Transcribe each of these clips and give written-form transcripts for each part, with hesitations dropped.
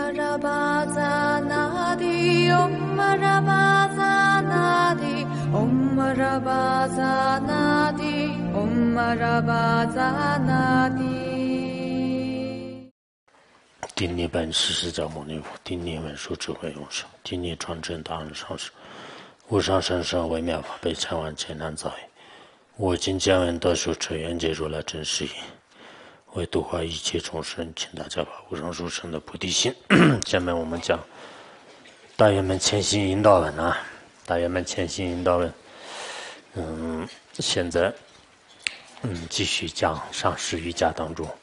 Marabazanadi, Om Marabazanadi, Om Marabazanadi, Om Marabazanadi。 定力本师释迦牟尼佛，定力文殊智慧永生，定力传承大人上师，无上甚深微妙法，被千万劫难遭遇。我今见闻得受持愿解如来真实义，为度化一切众生，请大家把无上殊胜的菩提心。下面我们讲大圆满前行引导文啊，大圆满前行引导文。现在继续讲上师瑜伽当中，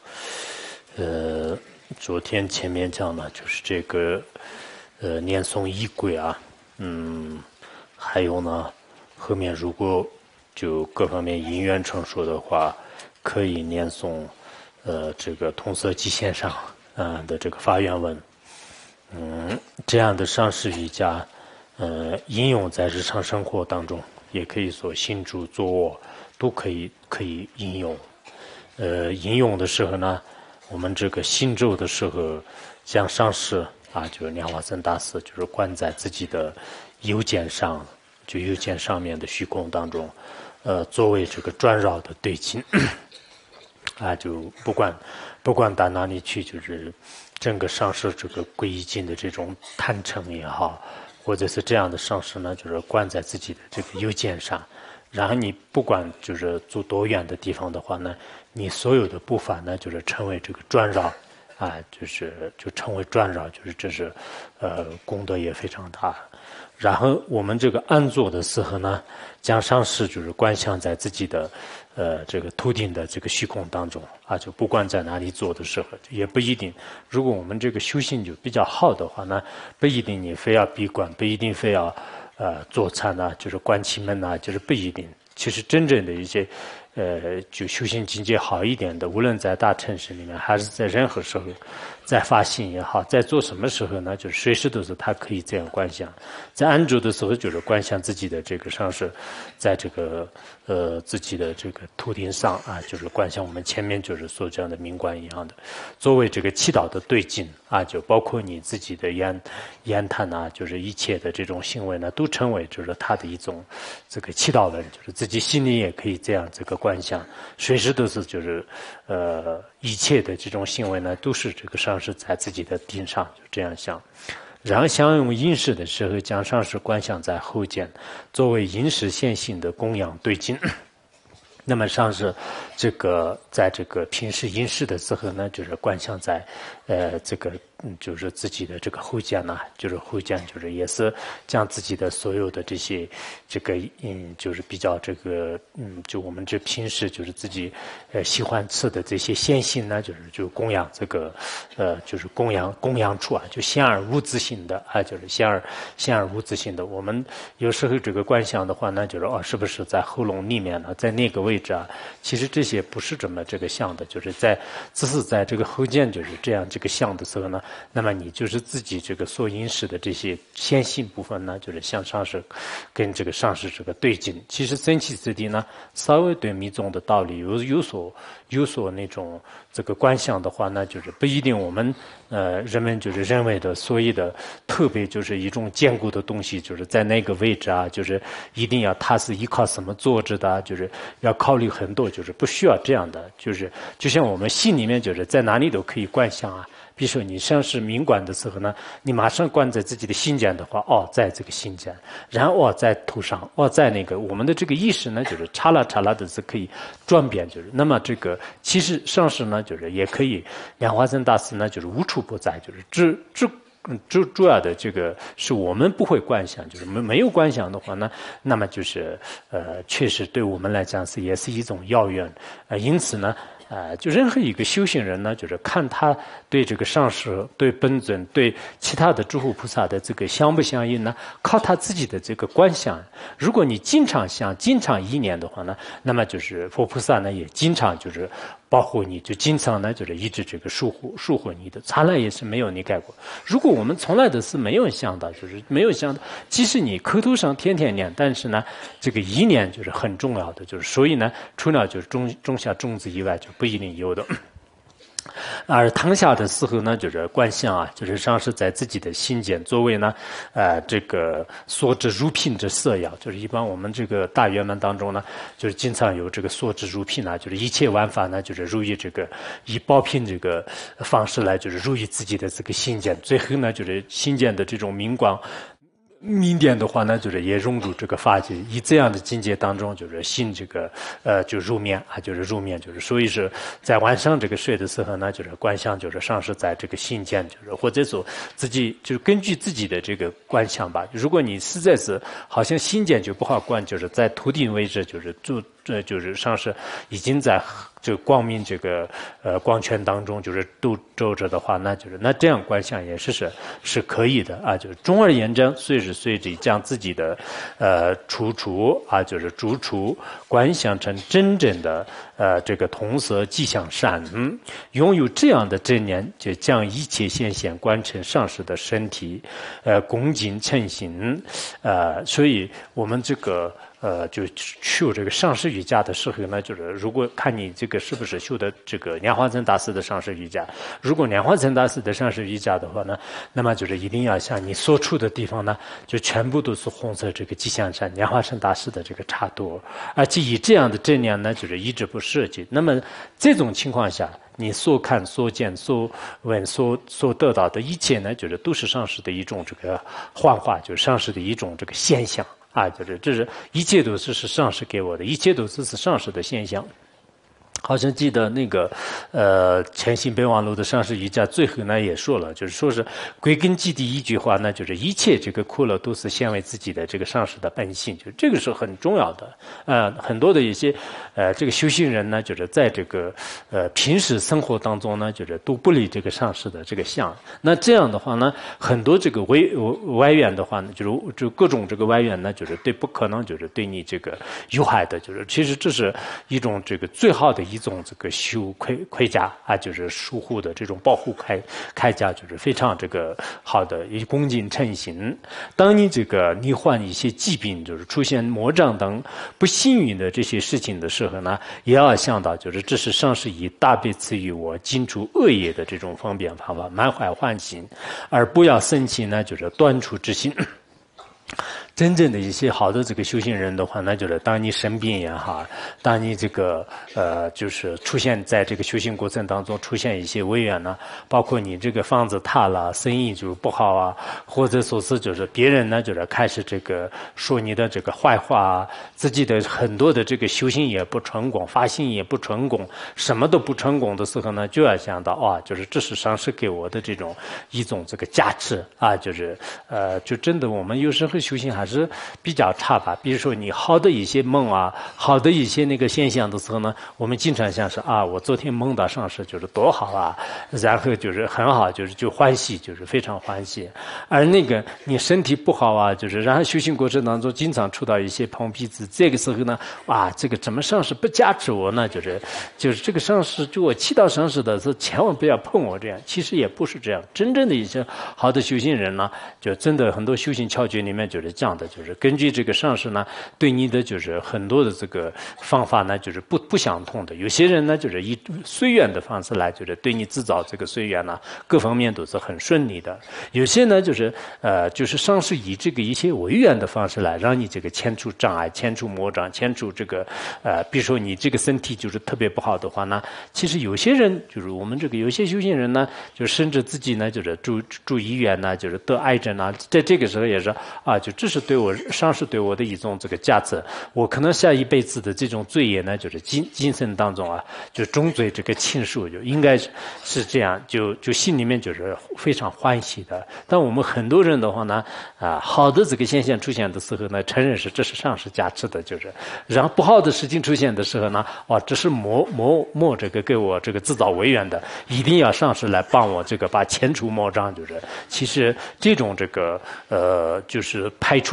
昨天前面讲的就是这个念诵仪轨啊，还有呢，后面如果就各方面因缘成熟的话，可以念诵这个通色基线上的这个发愿文，这样的上师瑜伽，应用在日常生活当中，也可以说行住坐卧都可以应用。应用的时候呢，我们这个行咒的时候，像上师啊，就是莲花生大师，就是观在自己的右肩上，就右肩上面的虚空当中，作为这个转绕的对境。啊，就不管到哪里去，就是整个上师这个皈依境的这种坦诚也好，或者是这样的上师呢，就是观在自己的这个右肩上，然后你不管就是走多远的地方的话呢，你所有的步伐呢，就是成为这个转绕，啊，就成为转绕，就是这是功德也非常大。然后我们这个安坐的时候呢，将上师就是观想在自己的这个头顶的这个虚空当中啊，就不管在哪里做的时候，也不一定。如果我们这个修行就比较好的话呢，不一定你非要闭关，不一定非要坐禅呐，就是观其门呐，就是不一定。其实真正的一些就修行境界好一点的，无论在大城市里面，还是在任何时候，在发心也好，在做什么时候呢，就是随时都是他可以这样观想。在安住的时候，就是观想自己的这个上师，在这个自己的这个头顶上啊，就是观想我们前面就是说这样的明观一样的，作为这个祈祷的对境啊，就包括你自己的言谈啊，就是一切的这种行为呢，都成为就是他的一种这个祈祷文，就是自己心里也可以这样这个观想，随时都是就是一切的这种行为呢，都是这个上师在自己的顶上，就这样想。然后享用饮食的时候，将上师观想在后肩，作为饮食现行的供养对境。那么上师这个在这个平时饮食的时候呢，就是观想在这个就是自己的这个后肩呢，就是后肩就是也是将自己的所有的这些这个就是比较这个就我们这平时就是自己喜欢吃的这些鲜性呢，就供养这个就是供养处啊，就鲜而无自性的啊，就是鲜而无自性的。我们有时候这个观想的话呢，就是是不是在喉咙里面呢，在那个位置啊？其实这些不是这么这个像的，就是只是在这个后肩就是这样这个像的时候呢，那么你就是自己这个所饮食的这些鲜性部分呢，就是向上师跟这个上师这个对境。其实生起之地呢，稍微对密宗的道理有所那种这个观想的话呢，就是不一定我们人们就是认为的所谓的特别就是一种坚固的东西，就是在那个位置啊，就是一定要它是依靠什么坐着的，就是要考虑很多，就是不需要这样的，就是就像我们心里面就是在哪里都可以观想啊。比如说你上师明观的时候呢，你马上观在自己的心间的话，在这个心间，然后在头上，在那个我们的这个意识呢，就是刹那的是可以转变，就是那么这个其实上师呢，就是也可以，莲花生大师呢，就是无处不在，就是主要的这个是我们不会观想，就是没有观想的话呢，那么就是确实对我们来讲也是一种遥远，因此呢。就任何一个修行人呢，就是看他对这个上师、对本尊、对其他的诸佛菩萨的这个相不相应呢，靠他自己的这个观想。如果你经常想、经常意念的话呢，那么就是佛菩萨呢也经常就是保护你，就经常呢就是一直这个疏护你的，从来也是没有你改过。如果我们从来都是没有想到，就是没有想到，即使你口头上天天念，但是呢，这个意念就是很重要的，就是所以呢，除了就是种下种子以外，就不一定有的。 而当下的时候呢，就是观想啊，就是上师在自己的心间作为呢，这个所知如品之色要，就是一般我们这个大圆满当中呢，就是经常有这个所知如品啊，就是一切万法呢，就是如意这个以报品这个方式来，就是如意自己的这个心间，最后呢，就是心间的这种明光。明点的话呢，就是也融入这个法界，以这样的境界当中，就是心这个就入眠啊，就是入眠，就是所以是在晚上这个睡的时候呢，就是观想，就是上师在这个心间，就是或者说自己就是根据自己的这个观想吧。如果你实在是好像心间就不好观，就是在头顶位置，就是就是上师已经在这个光明这个光圈当中，就是都周着的话，那就是那这样观想也是可以的啊。就是总而言之，随着将自己的处处啊，就是逐处观想成真正的这个同色迹象善，拥有这样的真念，就将一切现象观成上师的身体，恭敬称行，所以我们这个。就修这个上师瑜伽的时候呢，就是如果看你这个是不是修的这个莲花生大师的上师瑜伽，如果莲花生大师的上师瑜伽的话呢，那么就是一定要像你所处的地方呢，就全部都是红色这个吉祥山莲花生大师的这个插图，而且以这样的正念呢，就是一直不设计。那么这种情况下，你所看、所见、所闻、所得到的一切呢，就是都是上师的一种这个幻化，就是上师的一种这个现象。啊，就是这是一切都是上师给我的，一切都是上师的现象。好像记得那个诚信备忘录的上师瑜伽最后呢也说了，就是说是归根结底一句话呢，就是一切这个苦乐都是现为自己的这个上师的本性，就这个是很重要的。很多的一些这个修行人呢，就是在这个平时生活当中呢，就是都不离这个上师的这个相。那这样的话呢，很多这个外缘的话呢，就各种这个外缘呢，就是不可能就是对你这个有害的，就是其实这是一种这个最好的一种这个修盔甲啊，就是疏护的这种保护铠甲，就是非常这个好的，以恭敬称行。当你这个罹患一些疾病，就是出现魔障等不幸运的这些事情的时候呢，也要想到，就是这是上师以大悲赐予我尽除恶业的这种方便方法，满怀欢喜，而不要生气呢，就是断除之心。真正的一些好的这个修行人的话，那就是当你生病也好，当你这个就是出现在这个修行过程当中出现一些违缘呢，包括你这个房子塌了，生意就是不好啊，或者说是就是别人呢就是开始这个说你的这个坏话啊，自己的很多的这个修行也不成功，发心也不成功，什么都不成功的时候呢，就要想到啊，就是这是上师给我的这种一种这个加持啊，就是就真的我们有时候修行还是比较差吧。比如说你好的一些梦啊，好的一些那个现象的时候呢，我们经常想是啊，我昨天梦到上师就是多好啊，然后就是很好，就欢喜，就是非常欢喜。而那个你身体不好啊，就是然后修行过程当中经常触到一些碰壁子，这个时候呢，哇，这个怎么上师不加持我呢？就是这个上师，就我祈祷上师的时候，千万不要碰我这样。其实也不是这样，真正的一些好的修行人呢，就真的很多修行窍诀里面就是这样的，就是根据这个上师呢对你的就是很多的这个方法呢就是不相同的。有些人呢就是以随缘的方式来，就是对你制造这个随缘呢，各方面都是很顺利的。有些呢就是上师以这个一些违缘的方式来让你这个牵出障碍，牵出魔障，牵出这个比如说你这个身体就是特别不好的话呢，其实有些人就是我们这个有些修行人呢，就甚至自己呢就是住医院呢，就是得癌症啊，在这个时候也是啊，就这是对我上师对我的一种这个加持，我可能下一辈子的这种罪业呢，就是今生当中啊，就重罪这个轻恕，就应该是这样，就心里面就是非常欢喜的。但我们很多人的话呢，好的这个现象出现的时候呢，承认是这是上师加持的，就是，然后不好的事情出现的时候呢，这是魔这个给我这个制造违缘的，一定要上师来帮我这个把牵除魔障，就是其实这种这个就是排除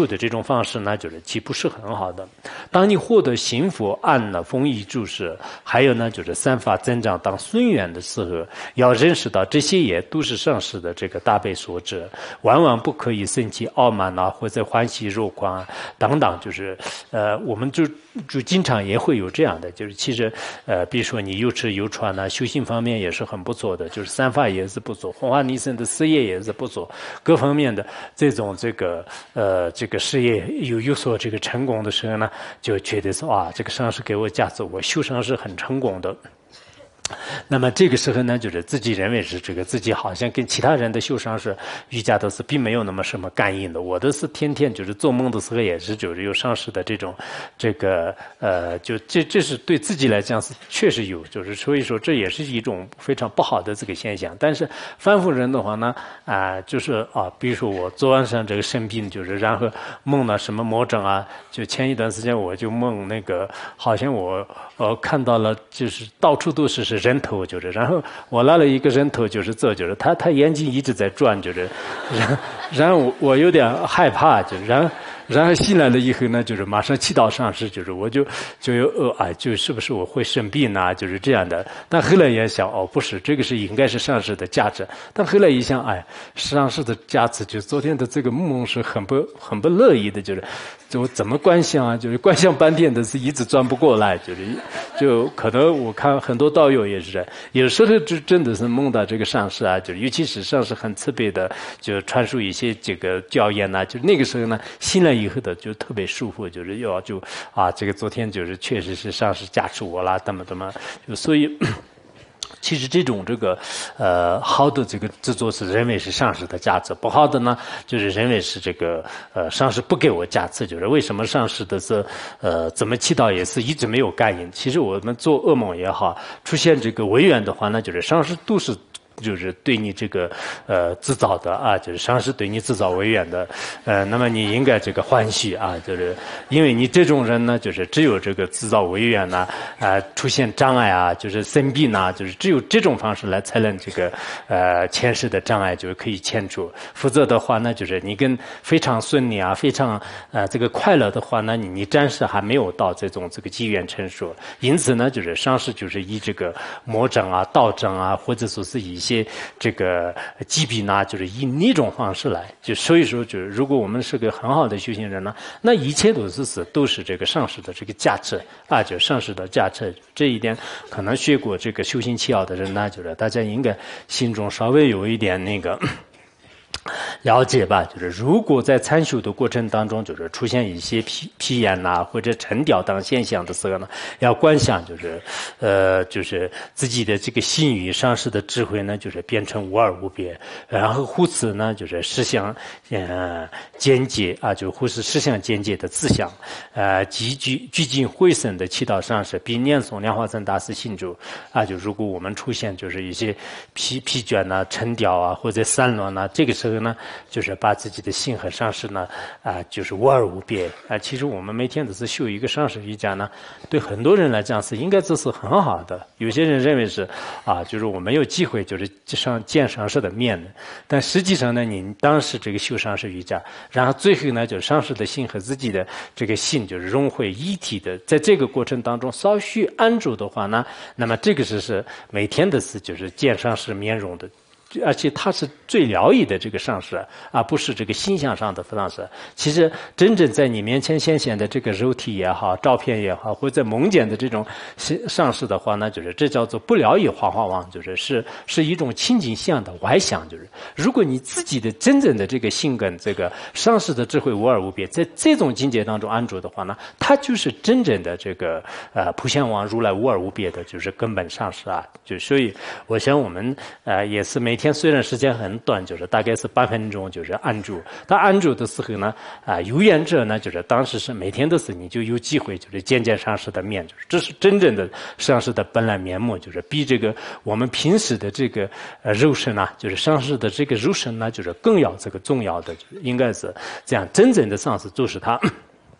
处的这种方式呢，就是既不是很好的。当你获得幸福、安乐、丰裕、诸事，还有呢，就是散发增长当顺缘的时候，要认识到这些也都是上师的这个大悲所致，万万不可以生气、傲慢啊，或者欢喜若狂啊等等，就是我们就经常也会有这样的，就是其实比如说你有吃有穿呢，修行方面也是很不错的，就是散发也是不错，弘化尼僧的事业也是不错，各方面的这种这个事业有所这个成功的时候呢，就觉得说啊，这个上师给我价值，我修上是很成功的。那么这个时候呢，就是自己认为是这个自己好像跟其他人的修上是瑜伽都是并没有那么什么感应的。我的是天天就是做梦的时候也是就是有上师的这种就这是对自己来讲是确实有，就是所以说这也是一种非常不好的这个现象。但是凡夫人的话呢，就是比如说我昨晚上这个生病，就是然后梦了什么魔症啊，就前一段时间我就梦那个好像我看到了就是到处都是人头，就是然后我拉了一个人头，就是就是他眼睛一直在转，就是然后我有点害怕，就是然后醒来了以后呢，就是马上祈祷上师，就是我就有就是不是我会生病啊，就是这样的。但后来也想，不是，这个是应该是上师的价值。但后来一想，上师的价值，就昨天的这个梦是很不乐意的，就是就怎么观想啊，就是观想半天的是一直转不过来，就可能我看很多道友也是这样，有时候就真的是梦到这个上师啊，就尤其是上师很慈悲的，就传授一些这个教言呐，就那个时候呢，醒来以后的就特别舒服，就是这个昨天就是确实是上师加持我啦，怎么，就所以。其实这种好的这个制作是认为是上师的价值，不好的呢就是认为是这个上师不给我价值，就是为什么上师的是怎么祈祷也是一直没有感应。其实我们做噩梦也好，出现这个违缘的话呢，就是上师都是。就是对你这个制造的啊，就是上师对你制造违缘的，那么你应该这个欢喜啊，就是因为你这种人呢，就是只有这个制造违缘呐，出现障碍啊，就是生病呐，就是只有这种方式来才能这个前世的障碍就是可以迁除，否则的话呢，就是你跟非常顺利啊，非常这个快乐的话呢，你暂时还没有到这个机缘成熟，因此呢，就是上师就是以这个魔障啊、道障啊，或者说是以一些这个疾病呢，就是以那种方式来，就所以说，就是如果我们是个很好的修行人呢，那一切都是这个上师的这个价值啊，就上师的价值。这一点可能学过这个修行七要的人呢，就是大家应该心中稍微有一点那个。了解吧，就是如果在参修的过程当中，就是出现一些皮炎呐，或者沉掉等现象的时候呢，要观想，就是自己的这个心与上师的智慧呢，就是变成无二无别，然后护持呢，就是实相间接啊，就护持实相间接的自相，聚精会神的祈祷上师，并念诵莲花生大师信咒啊，就如果我们出现就是一些疲倦呐、沉掉啊，或者散乱呐，这个时候呢，就是把自己的心和上师呢，就是无二无别啊。其实我们每天都是修一个上师瑜伽呢，对很多人来讲是应该这是很好的。有些人认为是就是我没有机会就是见上师的面的，但实际上呢，你当时这个修上师瑜伽，然后最后呢，就是上师的心和自己的这个心就是融会一体的，在这个过程当中稍许安住的话呢，那么这个是每天的事，就是见上师面容的。而且他是最疗愈的这个上师，而不是这个心象上的上师。其实真正在你面前显现的这个肉体也好，照片也好，或者梦见的这种上师的话呢，就是这叫做不疗愈花花王，是一种清净相的外相。就是如果你自己的真正的这个性跟这个上师的智慧无二无别，在这种境界当中安住的话呢，它就是真正的这个普贤王如来无二无别的，就是根本上师啊。就所以我想我们也是每天虽然时间很短，就是大概是8分钟，就是安住。但安住的时候呢，有缘者呢，就是当时是每天都是你就有机会，就是见上师的面，就是这是真正的上师的本来面目，就是比这个我们平时的这个肉身啊，就是上师的这个肉身呢，就是更要这个重要的，就是应该是这样。真正的上师就是他。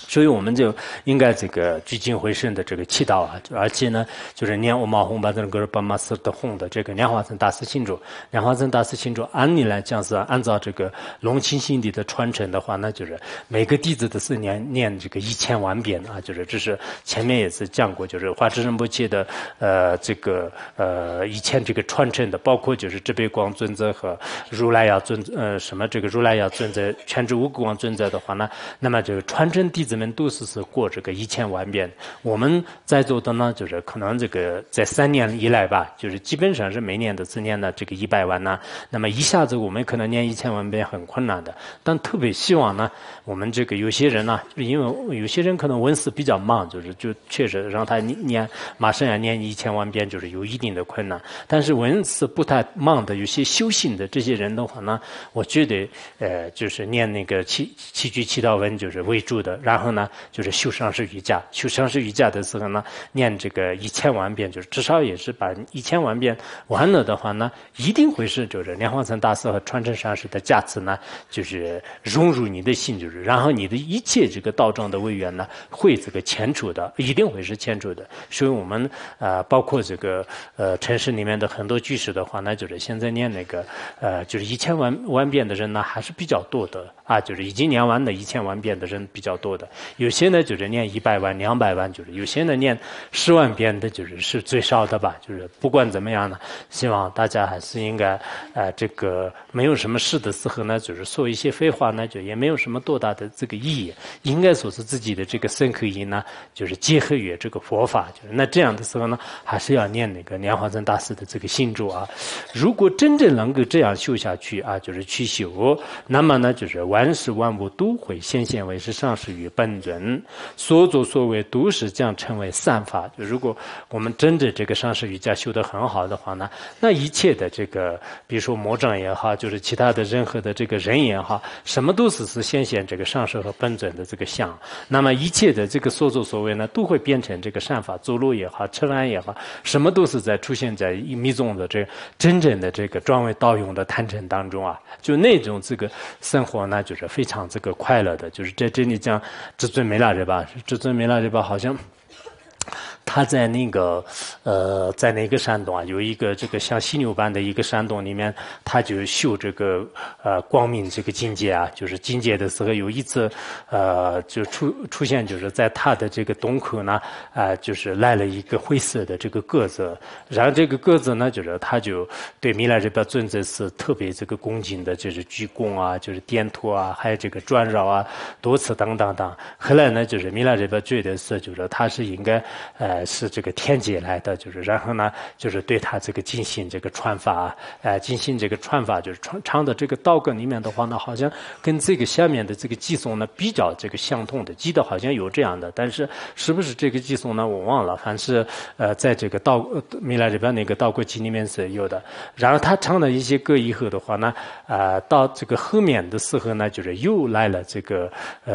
所以我们就应该这个聚精会神的这个祈祷啊，而且呢，就是念我们红把这个巴马斯的红的这个莲花生大师庆祝，莲花生大师庆祝，按理来讲是按照这个龙清心地的传承的话，那就是每个弟子都是念这个1000万遍啊，就是这是前面也是讲过，就是华智仁波切的这个以前这个传承的，包括就是智悲光尊者和如来呀什么这个如来呀尊者、全知无垢光尊者的话呢，那么这个传承弟子们都是过这个1000万遍。我们在座的呢，就是可能这个在3年以来吧，就是基本上是每年都是念的这个100万呢。那么一下子我们可能念1000万遍很困难的，但特别希望呢，我们这个有些人呢，因为有些人可能文思比较慢，就确实让他马上要念1000万遍，就是有一定的困难。但是文思不太慢的，有些修行的这些人的话呢，我觉得就是念那个七句祈祷文就是为主的，然后呢就是修上师瑜伽，修上师瑜伽的时候呢，念这个1000万遍，就是至少也是把1000万遍完了的话呢，一定会是就是莲花生大师和传承上师的加持呢，就是融入你的心，就是然后你的一切这个道场的委员呢，会这个迁出的，一定会是迁出的。所以我们包括这个城市里面的很多居士的话呢，就是现在念那个就是1000万遍的人呢，还是比较多的啊，就是已经念完的1000万遍的人比较多的。有些呢就是念100万、200万，就是有些呢念10万遍的，是最少的吧。就是不管怎么样呢，希望大家还是应该这个没有什么事的时候呢，就是说一些废话呢，就也没有什么多大的这个意义。应该说是自己的这个身口意呢，就是结合于这个佛法。就是那这样的时候呢，还是要念那个莲花生大师的这个心咒啊。如果真正能够这样修下去啊，就是去修，那么呢，就是万事万物都会显现为是上师与本尊，所作所为都是将成为善法。就如果我们真的这个上师瑜伽修得很好的话呢，那一切的这个，比如说魔障也好，就是其他的任何的这个人也好，什么都是显现这个上师和本尊的这个相。那么一切的这个所作所为呢，都会变成这个善法，走路也好，吃饭也好，什么都是在出现在密宗的这真正的这个专为道用的坛城当中啊。就那种这个生活呢，就是非常这个快乐的。就是在这里讲至尊弥勒日巴，至尊弥勒日巴好像他在那个在那个山洞啊，有一个这个像犀牛般的一个山洞里面，他就修这个光明这个境界啊，就是境界的时候，有一次就出现，就是在他的这个洞口呢就是来了一个灰色的这个鸽子，然后这个鸽子呢，就是他就对弥勒日巴尊者是特别这个恭敬的，就是鞠躬啊，就是点头啊，还有这个转绕啊，多次等等等。后来呢，就是弥勒日巴觉得是，就是他是应该是这个天界来的，就是然后呢，就是对他这个进行这个传法，进行这个传法，就是唱的这个道歌里面的话呢，好像跟这个下面的这个寄颂呢比较这个相同的，记得好像有这样的，但是是不是这个寄颂呢，我忘了，反正在这个弥勒日巴那个道歌集里面是有的。然后他唱了一些歌以后的话呢，到这个后面的时候呢，就是又来了这个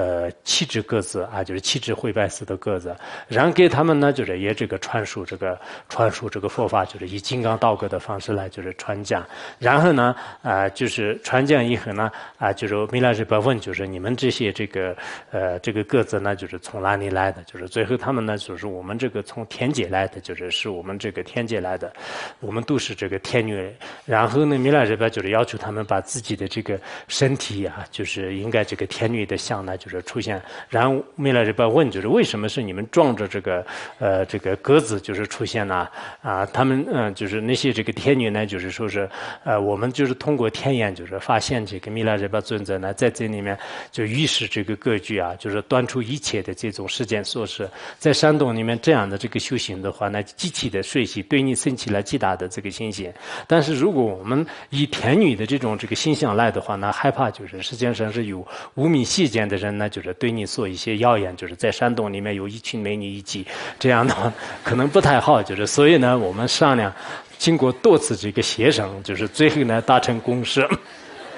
7只鸽子啊，就是7只灰白色的鸽子，然后给他们呢，就是也这个传输这个佛法，就是以金刚道歌的方式来就是传讲。然后呢就是传讲以后呢就是弥勒日巴问，就是你们这些这个鸽子呢，就是从哪里来的？就是最后他们呢，就是我们这个从天界来的，是我们这个天界来的，我们都是这个天女。然后呢，弥勒日巴就是要求他们把自己的这个身体啊，就是应该这个天女的像呢，就是出现。然后弥勒日巴问，就是为什么是你们装着这个鸽子就是出现了他们就是那些这个天女呢，就是说是我们就是通过天眼就是发现这个弥勒日巴尊者呢，在这里面就预示这个格局啊，就是断除一切的这种世间琐事。在山洞里面这样的这个修行的话呢，极其的随喜，对你升起了极大的这个信心。但是如果我们以天女的这个形象来的话呢，害怕就是世界上是有无名细见的人呢，就是对你说一些谣言，就是在山洞里面有一群美女一起，这样的话可能不太好。就是所以呢，我们商量经过多次这个协商，就是最后呢达成共识。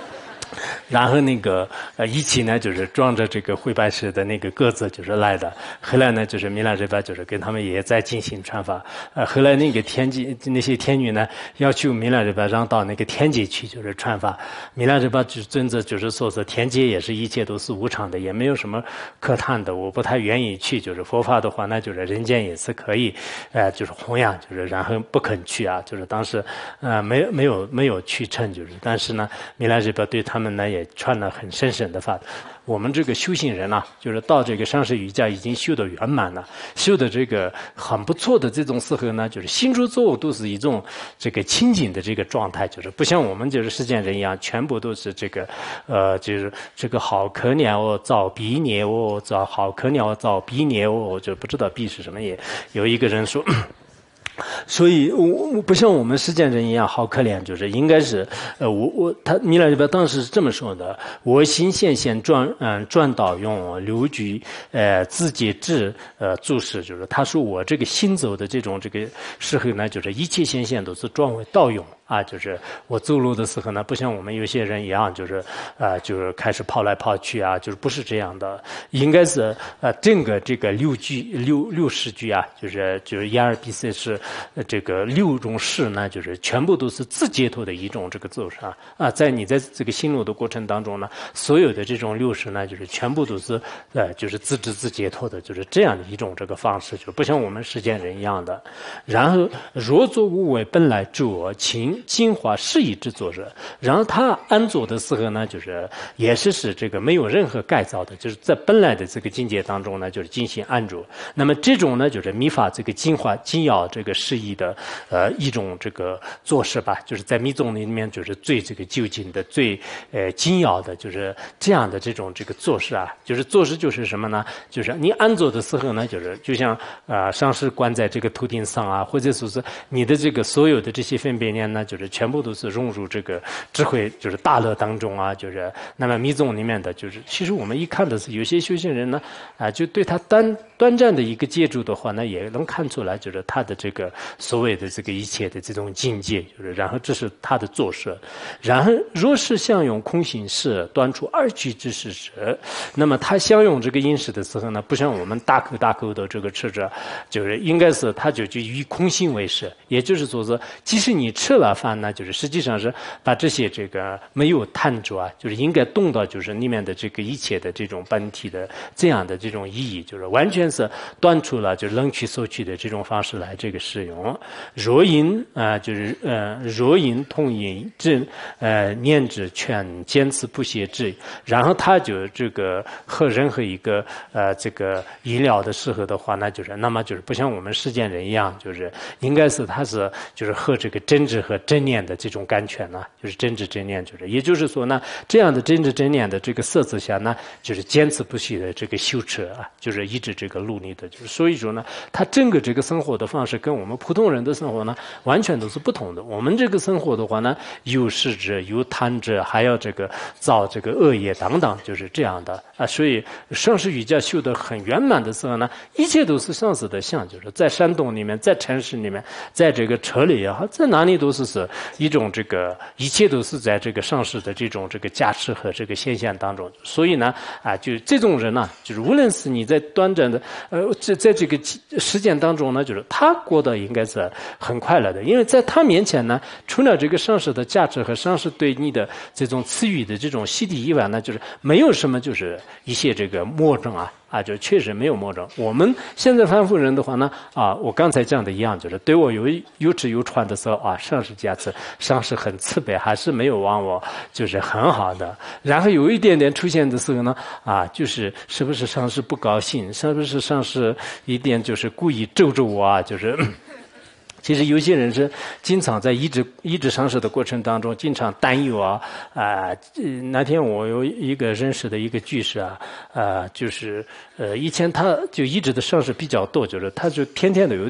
然后那个一起呢就是装着这个灰白石的那个鸽子就是来的，后来呢就是弥勒日巴就是跟他们也在进行传法，后来那个天界那些天女呢要求弥勒日巴让到那个天界去就是传法，弥勒日巴就尊者就是说是天界也是一切都是无常的，也没有什么可谈的，我不太愿意去，就是佛法的话那就是人间也是可以，就是弘扬，就是然后不肯去啊，就是当时没有去成，就是但是呢弥勒日巴对他们呢也传了很深深的法。我们这个修行人啊，就是到这个上师瑜伽已经修得圆满了，修的这个很不错的这种时候呢，就是心出作物都是一种这个清净的这个状态，就是不像我们就是世间人一样，全部都是这个就是这个好可怜哦，造逼孽哦，造好可怜哦，造逼孽哦，我就不知道逼是什么也。有一个人说。所以我不像我们世间人一样好可怜，就是应该是他弥勒日巴当时是这么说的：我心现转导用流局自己智注释，就是他说我这个心走的这种这个时候呢，就是一切现都是转为道用。啊，就是我走路的时候呢，不像我们有些人一样，就是开始跑来跑去啊，就是不是这样的，应该是整个这个六识句啊，就是一二比四是这个六种识呢，就是全部都是自解脱的一种这个走势啊，在你在这个心路的过程当中呢，所有的这种六识呢，就是全部都是就是自知自解脱的，就是这样的一种这个方式，就不像我们世间人一样的。然后若作无为本来着情。精华适宜之作者，然后他安坐的时候呢，就是也是这个没有任何改造的，就是在本来的这个境界当中呢，就是进行安住。那么这种呢，就是密法这个精华精要这个适宜的一种这个做事吧，就是在密宗里面就是最这个究竟的、最精要的，就是这样的这种这个做事啊，就是做事就是什么呢？就是你安坐的时候呢，就是就像上师关在这个头顶上啊，或者说是你的这个所有的这些分别念呢。就是全部都是融入这个智慧，就是大乐当中啊。就是那么密宗里面的，就是其实我们一看的是有些修行人呢，就对他短暂的一个接触的话呢，也能看出来，就是他的这个所谓的这个一切的这种境界，就是然后这是他的作舍。然后若是相用空行识，端出二句之事时，那么他相用这个因识的时候呢，不像我们大口的这个吃着，就是应该是他就以空性为识，也就是说是，即使你吃了饭呢，就是实际上是把这些这个没有贪着啊，就是应该动到就是里面的这个一切的这种本体的这样的这种意义，就是完全是断除了就冷取索取的这种方式来这个使用。若因就是若因同因念之全坚持不懈之，然后他就这个和任何一个这个医疗的时候的话，那就是那么就是不像我们世间人一样，就是应该是他是就是和这个真知和真念的这种感权呢，就是真知真念，就是也就是说呢，这样的真知真念的这个色子下呢，就是坚持不懈的这个修持啊，就是一直这个努力的，就是所以说呢，他整个这个生活的方式跟我们普通人的生活呢，完全都是不同的。我们这个生活的话呢，有失之，有贪之，还要这个造这个恶业等等，就是这样的啊。所以上师瑜伽修得很圆满的时候呢，一切都是上师的相，就是在山洞里面，在城市里面，在这个车里也好，在哪里都是一种这个一切都是在这个上师的这种这个加持和这个现象当中。所以呢就这种人呢，就是无论是你在短暂的在这个时间当中呢，就是他过得应该是很快乐的，因为在他面前呢，除了这个上师的价值和上师对你的这种赐予的这种洗礼以外呢，就是没有什么就是一些这个魔障就确实没有魔障。我们现在凡夫人的话呢我刚才讲的一样，就是对我有知有传的时候上师加持，上师很慈悲，还是没有忘我，就是很好的。然后有一点点出现的时候呢就是是不是上师不高兴，是不是上师一点就是故意咒着我就是其实有些人是经常在医治上师的过程当中经常担忧那天我有一个认识的一个居士就是以前他就医治的上师比较多，就是他就天天都有点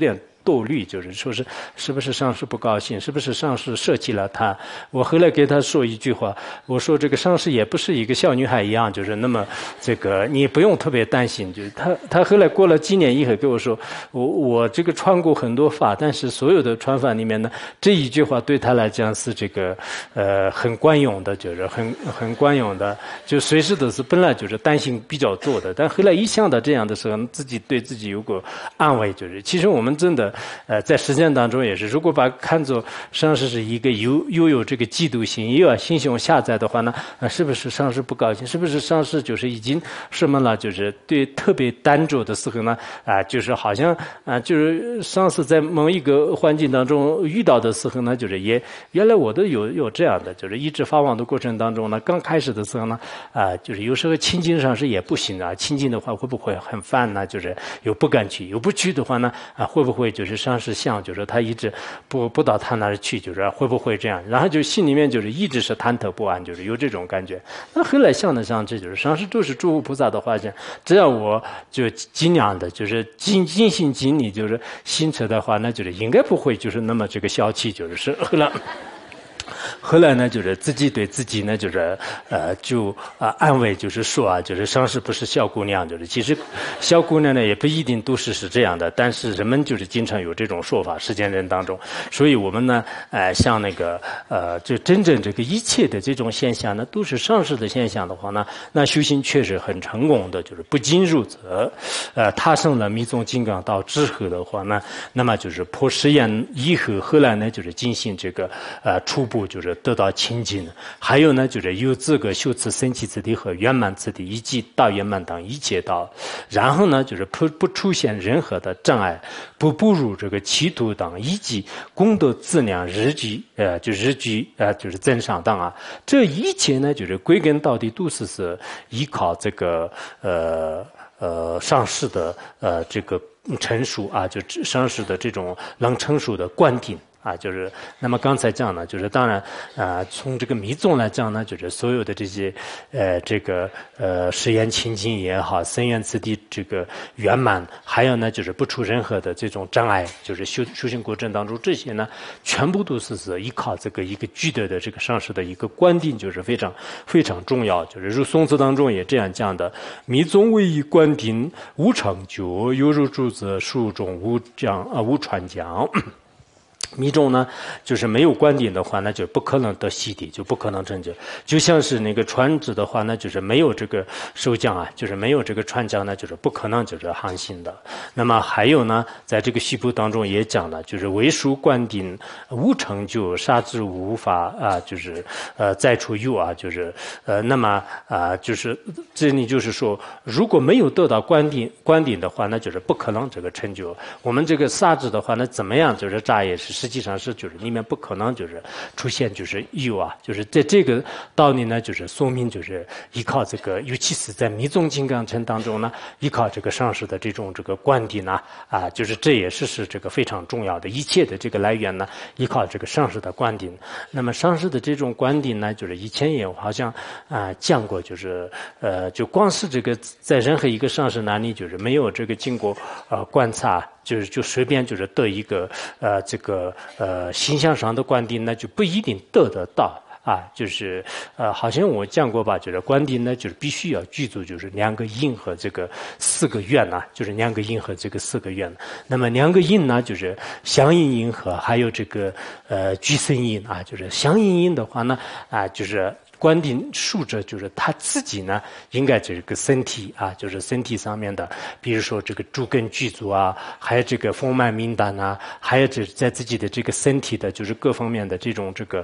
多虑，就是说是不是上师不高兴，是不是上师舍弃了他？我后来给他说一句话，我说这个上师也不是一个小女孩一样，就是那么这个你不用特别担心。就是他后来过了几年以后跟我说，我这个传过很多法，但是所有的传法里面呢，这一句话对他来讲是这个很管用的，就是很管用的，就随时都是本来就是担心比较多的，但后来一想到这样的时候，自己对自己有个安慰，就是其实我们真的在实践当中也是，如果把看作上师是一个又有这个嫉妒心，又要心胸狭窄的话呢，是不是上师不高兴？是不是上师就是已经什么了？就是对特别单着的时候呢，就是好像就是上师在某一个环境当中遇到的时候呢，就是也原来我都有这样的，就是一直发往的过程当中呢，刚开始的时候呢，就是有时候亲近上师也不行啊，亲近的话会不会很烦呢？就是又不敢去，又不去的话呢，会不会就是上师想，就是他一直不到他那儿去，就是会不会这样？然后就心里面就是一直是忐忑不安，就是有这种感觉。那后来想了想，这就是上师都是诸佛菩萨的化身，只要我就尽量的，就是尽心尽力，就是行持的话，那就是应该不会就是那么这个小气，就是后来呢，就是自己对自己呢，就是安慰，就是说就是上师不是小姑娘，就是其实小姑娘呢也不一定都是这样的，但是人们就是经常有这种说法，世间人当中，所以我们呢，像那个就真正这个一切的这种现象呢，都是上师的现象的话呢，那修行确实很成功的，就是不仅如此，踏上了密宗金刚道之后的话呢，那么就是破实验以后，后来呢就是进行这个初步就是得到清净，还有呢就是有资格修持僧祇次第和圆满次第以及大圆满等一切道，然后呢就是不出现任何的障碍，不步入这个歧途等以及功德资粮日聚就是增上等这一切呢就是归根到底都是依靠这个上师的这个陈述就上师的这种能陈述的观点。就是那么刚才讲呢，就是当然从这个密宗来讲呢，就是所有的这些这个实验清净也好，僧愿次第这个圆满，还有呢就是不出任何的这种障碍，就是修行过程当中这些呢，全部都是依靠这个一个具体的这个上师的一个观点，就是非常非常重要。就是如宋词当中也这样讲的：密宗唯一观点无成就，犹如柱子树中无传讲。密宗呢，就是没有观点的话，那就不可能得悉地，就不可能成就。就像是那个传旨的话，那就是没有这个受讲就是没有这个传讲呢，就是不可能就是航行的。那么还有呢，在这个系部当中也讲了，就是唯属观点无成就，杀之无法就是再出有就是那么就是这里就是说，如果没有得到观点的话，那就是不可能这个成就。我们这个杀之的话，那怎么样就是扎也是。实际上是就是里面不可能就是出现就是有就是在这个道理呢，就是说明就是依靠这个，尤其是在密宗金刚乘当中呢，依靠这个上师的这种这个观点呢就是这也是这个非常重要的，一切的这个来源呢，依靠这个上师的观点。那么上师的这种观点呢，就是以前也好像讲过，就是就光是这个在任何一个上师那里，就是没有这个经过观察。就随便就是得一个这个形象上的观点呢，就不一定得到就是好像我讲过吧，就是观点呢，就是必须要具足就是2个因和这个4个愿就是2个因和这个4个愿。那么2个因呢，就是相应因和还有这个俱生因就是相应因的话呢就是观点述者就是他自己呢，应该这个身体就是身体上面的，比如说这个诸根具足还有这个丰满明丹还有这在自己的这个身体的，就是各方面的这种这个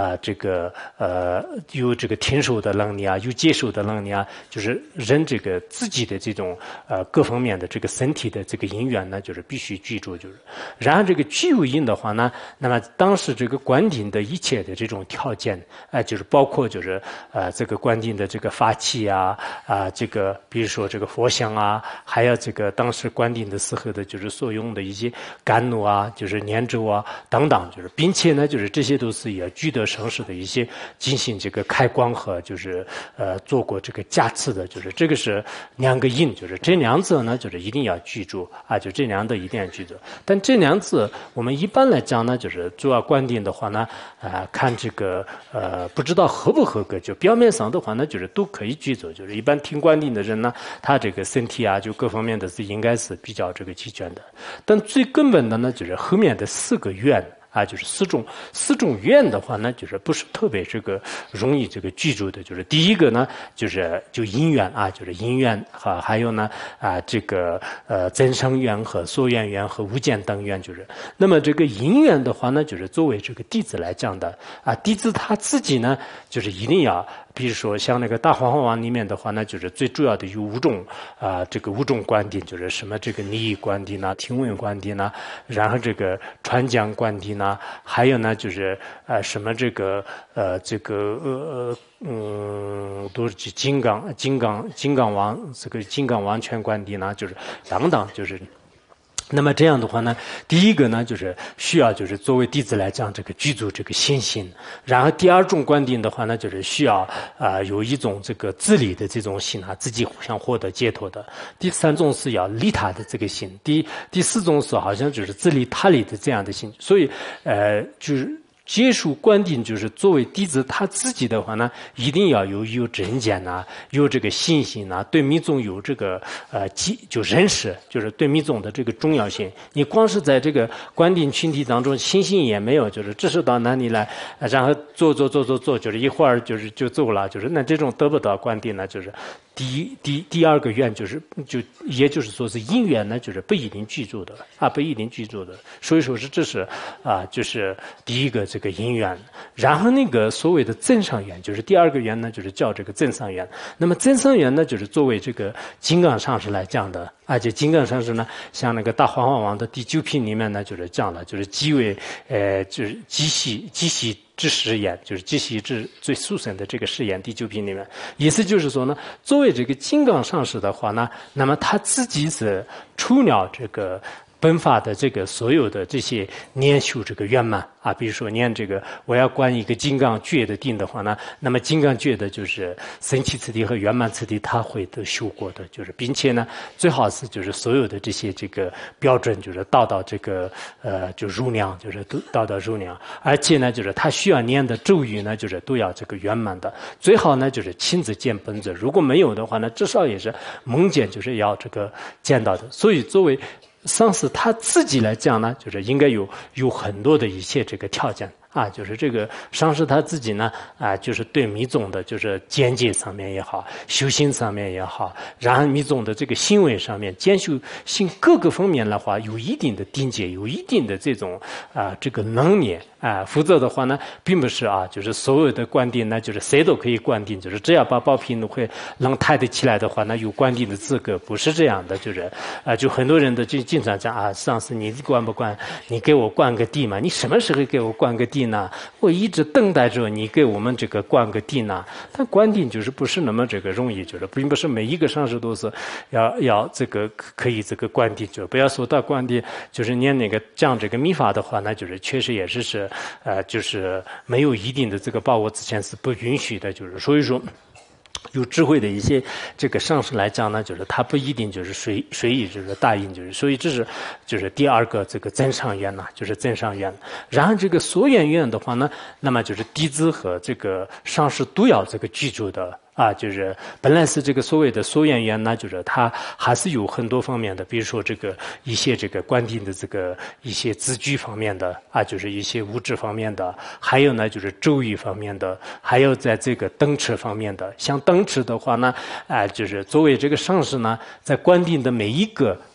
有这个听受的能力有接受的能力就是人这个自己的这种各方面的这个身体的这个因缘呢，就是必须具足。就是然后这个具有因的话呢，那么当时这个观点的一切的这种条件就是包括就是这个官定的这个法器啊这个比如说这个佛像啊，还有这个当时官定的时候的就是所用的一些甘露啊，就是念咒啊等等，就是并且呢就是这些都是也具得上师的一些进行这个开光和就是做过这个加持的，就是这个是两个印，就是这两者呢就是一定要记住啊，就这两者一定要记住。但这两者我们一般来讲呢，就是主要观点的话呢，看这个不知道合不合格，就表面上的话呢，就是都可以记住，就是一般听观点的人呢，他这个身体啊，就各方面的是应该是比较这个齐全的。但最根本的呢，就是后面的4个愿。啊，就是四种愿的话呢，就是不是特别这个容易这个记住的。就是第一个呢，就是因缘啊，就是因缘和还有呢这个增上愿和所愿愿和无间等愿，就是那么这个因缘的话呢，就是作为这个弟子来讲的啊，弟子他自己呢，就是一定要。比如说像那个大皇王里面的话呢，就是最主要的有5种这个5种观点，就是什么这个利益观点呐、听闻观点呐，然后这个传讲观点呐，还有呢就是什么这个都是金刚王这个金刚王权观点呐，就是等等，就是。那么这样的话呢，第一个呢就是需要就是作为弟子来讲这个具足这个信心，然后第二种观点的话呢，就是需要有一种这个自理的这种心啊，自己想获得解脱的。第3种是要利他的这个心，第4种是好像就是自利他利的这样的心，所以就是。接受观点就是作为弟子他自己的话呢，一定要有正见呐，有这个信心呐，对密宗有这个就认识，就是对密宗的这个重要性。你光是在这个观点群体当中信心也没有，就是只是到哪里来，然后做，就是一会儿就走了，就是那这种得不到观点呢，就是第二个愿也就是说是因缘呢，就是不一定记住的啊，不一定记住的。所以说这是就是第一个这个因缘，然后那个所谓的增上缘，就是第2个缘呢，就是叫这个增上缘。那么增上缘呢，就是作为这个金刚上师来讲的，而且金刚上师呢，像那个大皇王的第9品里面呢，就是讲了，就是即为就是机系之实验，就是机系之最殊胜的这个实验，第9品里面，意思就是说呢，作为这个金刚上师的话呢，那么他自己是除了这个本法的这个所有的这些念修这个圆满啊，比如说念这个我要观一个金刚觉的定的话呢，那么金刚觉的就是神奇次第和圆满次第他会都修过的，就是并且呢最好是就是所有的这些这个标准就是到这个就入量，就是都到入量，而且呢就是他需要念的咒语呢就是都要这个圆满的，最好呢就是亲自见本尊，如果没有的话呢至少也是梦见就是要这个见到的，所以作为上师他自己来讲呢，就是应该有很多的一些这个条件啊，就是这个上师他自己呢就是对密宗的就是见解上面也好，修行上面也好，然后密宗的这个行为上面兼修行各个方面的话，有一定的定解，有一定的这种这个能力否则的话呢，并不是就是所有的观点呢，就是谁都可以观点，就是只要把宝瓶会能抬得起来的话，那有观点的资格，不是这样的，就是就很多人都就经常讲上师你观不观？你给我灌个地嘛？你什么时候给我灌个地呢？我一直等待着你给我们这个灌个地呢。但观点就是不是那么这个容易，就是并不是每一个上师都是要这个可以这个观点，就不要说到观点，就是念那个讲这个密法的话，那就是确实也是就是没有一定的这个把握之前是不允许的，就是所以说。有智慧的一些这个上师来讲呢，就是他不一定就是随意就是答应，就是所以这是就是第2个这个增上缘呐，就是增上缘。然后这个所缘缘的话呢，那么就是弟子和这个上师都要这个居住的。就是本来是这个所谓的所缘缘呢，就是它还是有很多方面的，比如说这个一些这个观点的这个一些字句方面的就是一些物质方面的，还有呢就是咒语方面的，还有在这个灯持方面的。像灯持的话呢，就是作为这个上师呢，在观点的每一个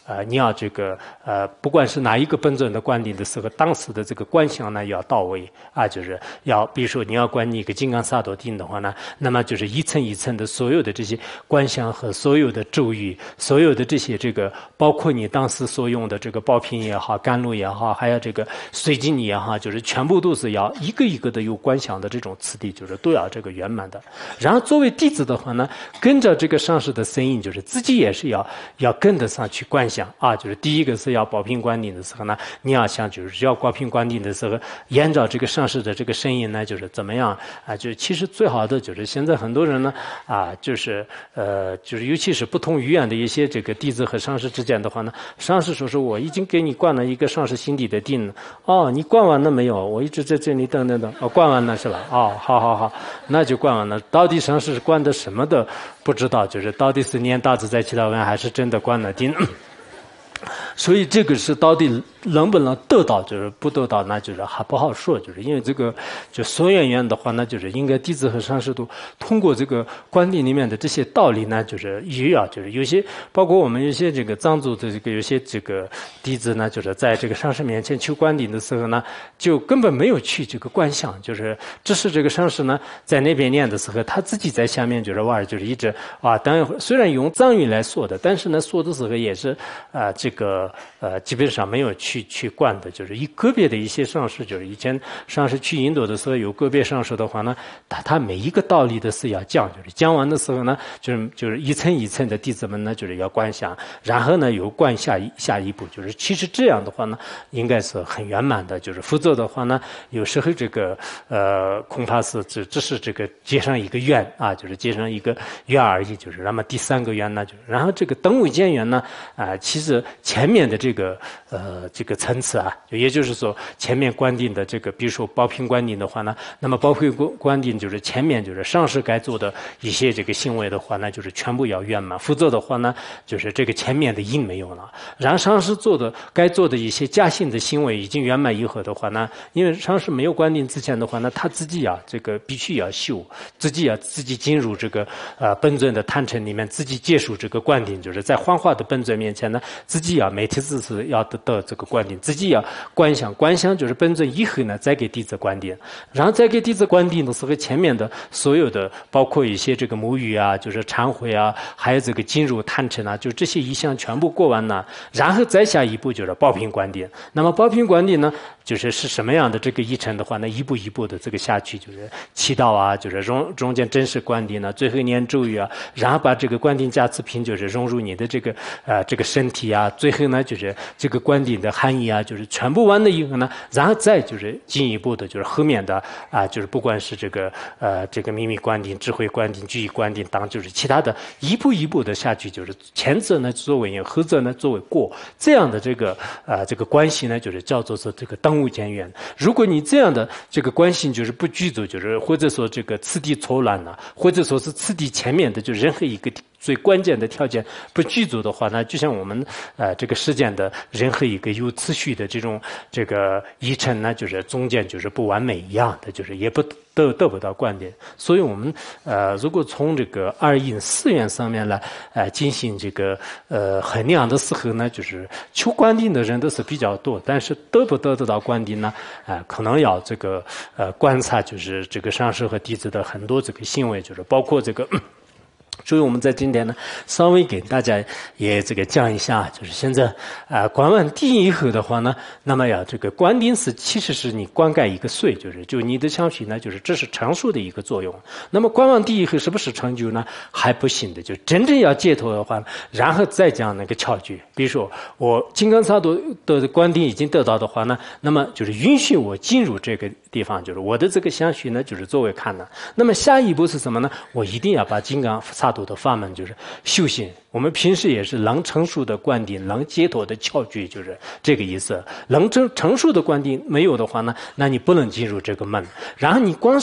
你要这个不管是哪一个本尊的灌顶的时候，当时的这个观想呢要到位啊，就是要比如说你要灌你一个金刚萨埵定的话呢，那么就是一层一层的所有的这些观想和所有的咒语，所有的这些这个包括你当时所用的这个宝瓶也好，甘露也好，还有这个水晶也好，就是全部都是要一个一个的有观想的这种次第，就是都要这个圆满的。然后作为弟子的话呢，跟着这个上师的声音，就是自己也是要跟得上去观想啊。就是第一个是要宝瓶灌顶的时候呢，你要想就是要宝瓶灌顶的时候，沿着这个上师的这个声音呢，就是怎么样啊？就是其实最好的就是现在很多人呢就是尤其是不同语言的一些这个弟子和上师之间的话呢，上师说是我已经给你灌了一个上师心底的定了，哦，你灌完了没有？我一直在这里等，哦，灌完了是吧？哦，好，那就灌完了。到底上师灌的什么的不知道，就是到底是念大自在祈祷文还是真的灌了定。所以这个是到底能不能得到，就是不得到，那就是还不好说。就是因为这个就所缘缘的话，那就是应该弟子和上师都通过这个观点里面的这些道理呢，就是也要就是有些包括我们有些这个藏族的这个有些这个弟子呢，就是在这个上师面前求观顶的时候呢，就根本没有去这个观想，就是只是这个上师呢在那边念的时候，他自己在下面就是玩，就是一直当然虽然用藏语来说的，但是呢说的时候也是这个基本上没有去灌的，就是一个别的一些上师，就是以前上师去印度的时候，有个别上师的话呢，他每一个道理都是要讲，就是讲完的时候呢，就是一层一层的弟子们呢，就是要观想，然后呢有观下一步，就是其实这样的话呢，应该是很圆满的，就是否则的话呢，有时候这个恐怕是只是这个接上一个愿啊，就是接上一个愿而已，就是那么第三个愿呢，就是然后这个等无间愿呢其实前面的这个层次啊，也就是说前面观顶的这个，比如说宝瓶观顶的话呢，那么宝瓶观顶就是前面就是上师该做的一些这个行为的话呢，就是全部要圆满，否则的话呢，就是这个前面的因没有了。然后上师该做的一些加行的行为已经圆满以后的话呢，因为上师没有观顶之前的话呢，他自己这个必须要修，自己进入这个本尊的坛城里面，自己接受这个观顶，就是在幻化的本尊面前呢，自己要每天是要得这个观顶，自己要观想就是本尊以后呢，再给弟子观顶，然后再给弟子观顶的时候，前面的所有的包括一些这个母语啊，就是忏悔啊，还有这个进入坛城啊，就这些意象全部过完了，然后再下一步就是宝瓶观顶。那么宝瓶观顶呢，就是什么样的这个议程的话呢，一步一步的这个下去，就是祈祷啊，就是中间真实观顶呢，最后念咒语啊，然后把这个观顶加持品就是融入你的这个身体啊，最后呢就是这个观顶的含义啊，就是全部完了以后呢，然后再就是进一步的就是后面的就是不管是这个秘密观顶、智慧观顶、具义观顶当就是其他的一步一步的下去，就是前者呢作为因，后者呢作为果，这样的这个关系呢，就是叫做是这个当无间缘。如果你这样的这个关系就是不具足，就是或者说这个次第错乱了，或者说是次第前面的就任何一个最关键的条件不具足的话呢，就像我们这个世间的任何一个有次序的这个议程呢，就是中间就是不完美一样的，就是也不得不到观点。所以我们如果从这个二因四缘上面来进行这个衡量的时候呢，就是求观顶的人都是比较多，但是得不得到观顶呢可能要这个观察就是这个上师和弟子的很多这个行为，就是包括这个所以我们在今天呢，稍微给大家也这个讲一下，就是现在观完顶以后的话呢，那么这个观顶是其实是你灌溉一个水，就你的相续呢，就是这是成熟的一个作用。那么观完顶以后是不是成就呢？还不行的，就真正要解脱的话，然后再讲那个窍诀。比如说我金刚萨埵的观顶已经得到的话呢，那么就是允许我进入这个地方，就是我的这个相续呢，就是作为看的。那么下一步是什么呢？我一定要把金刚萨埵的法门就是修行，我们平时也是能成熟的观顶，能解脱的窍诀，就是这个意思。能成熟的观顶没有的话呢，那你不能进入这个门。然后你光是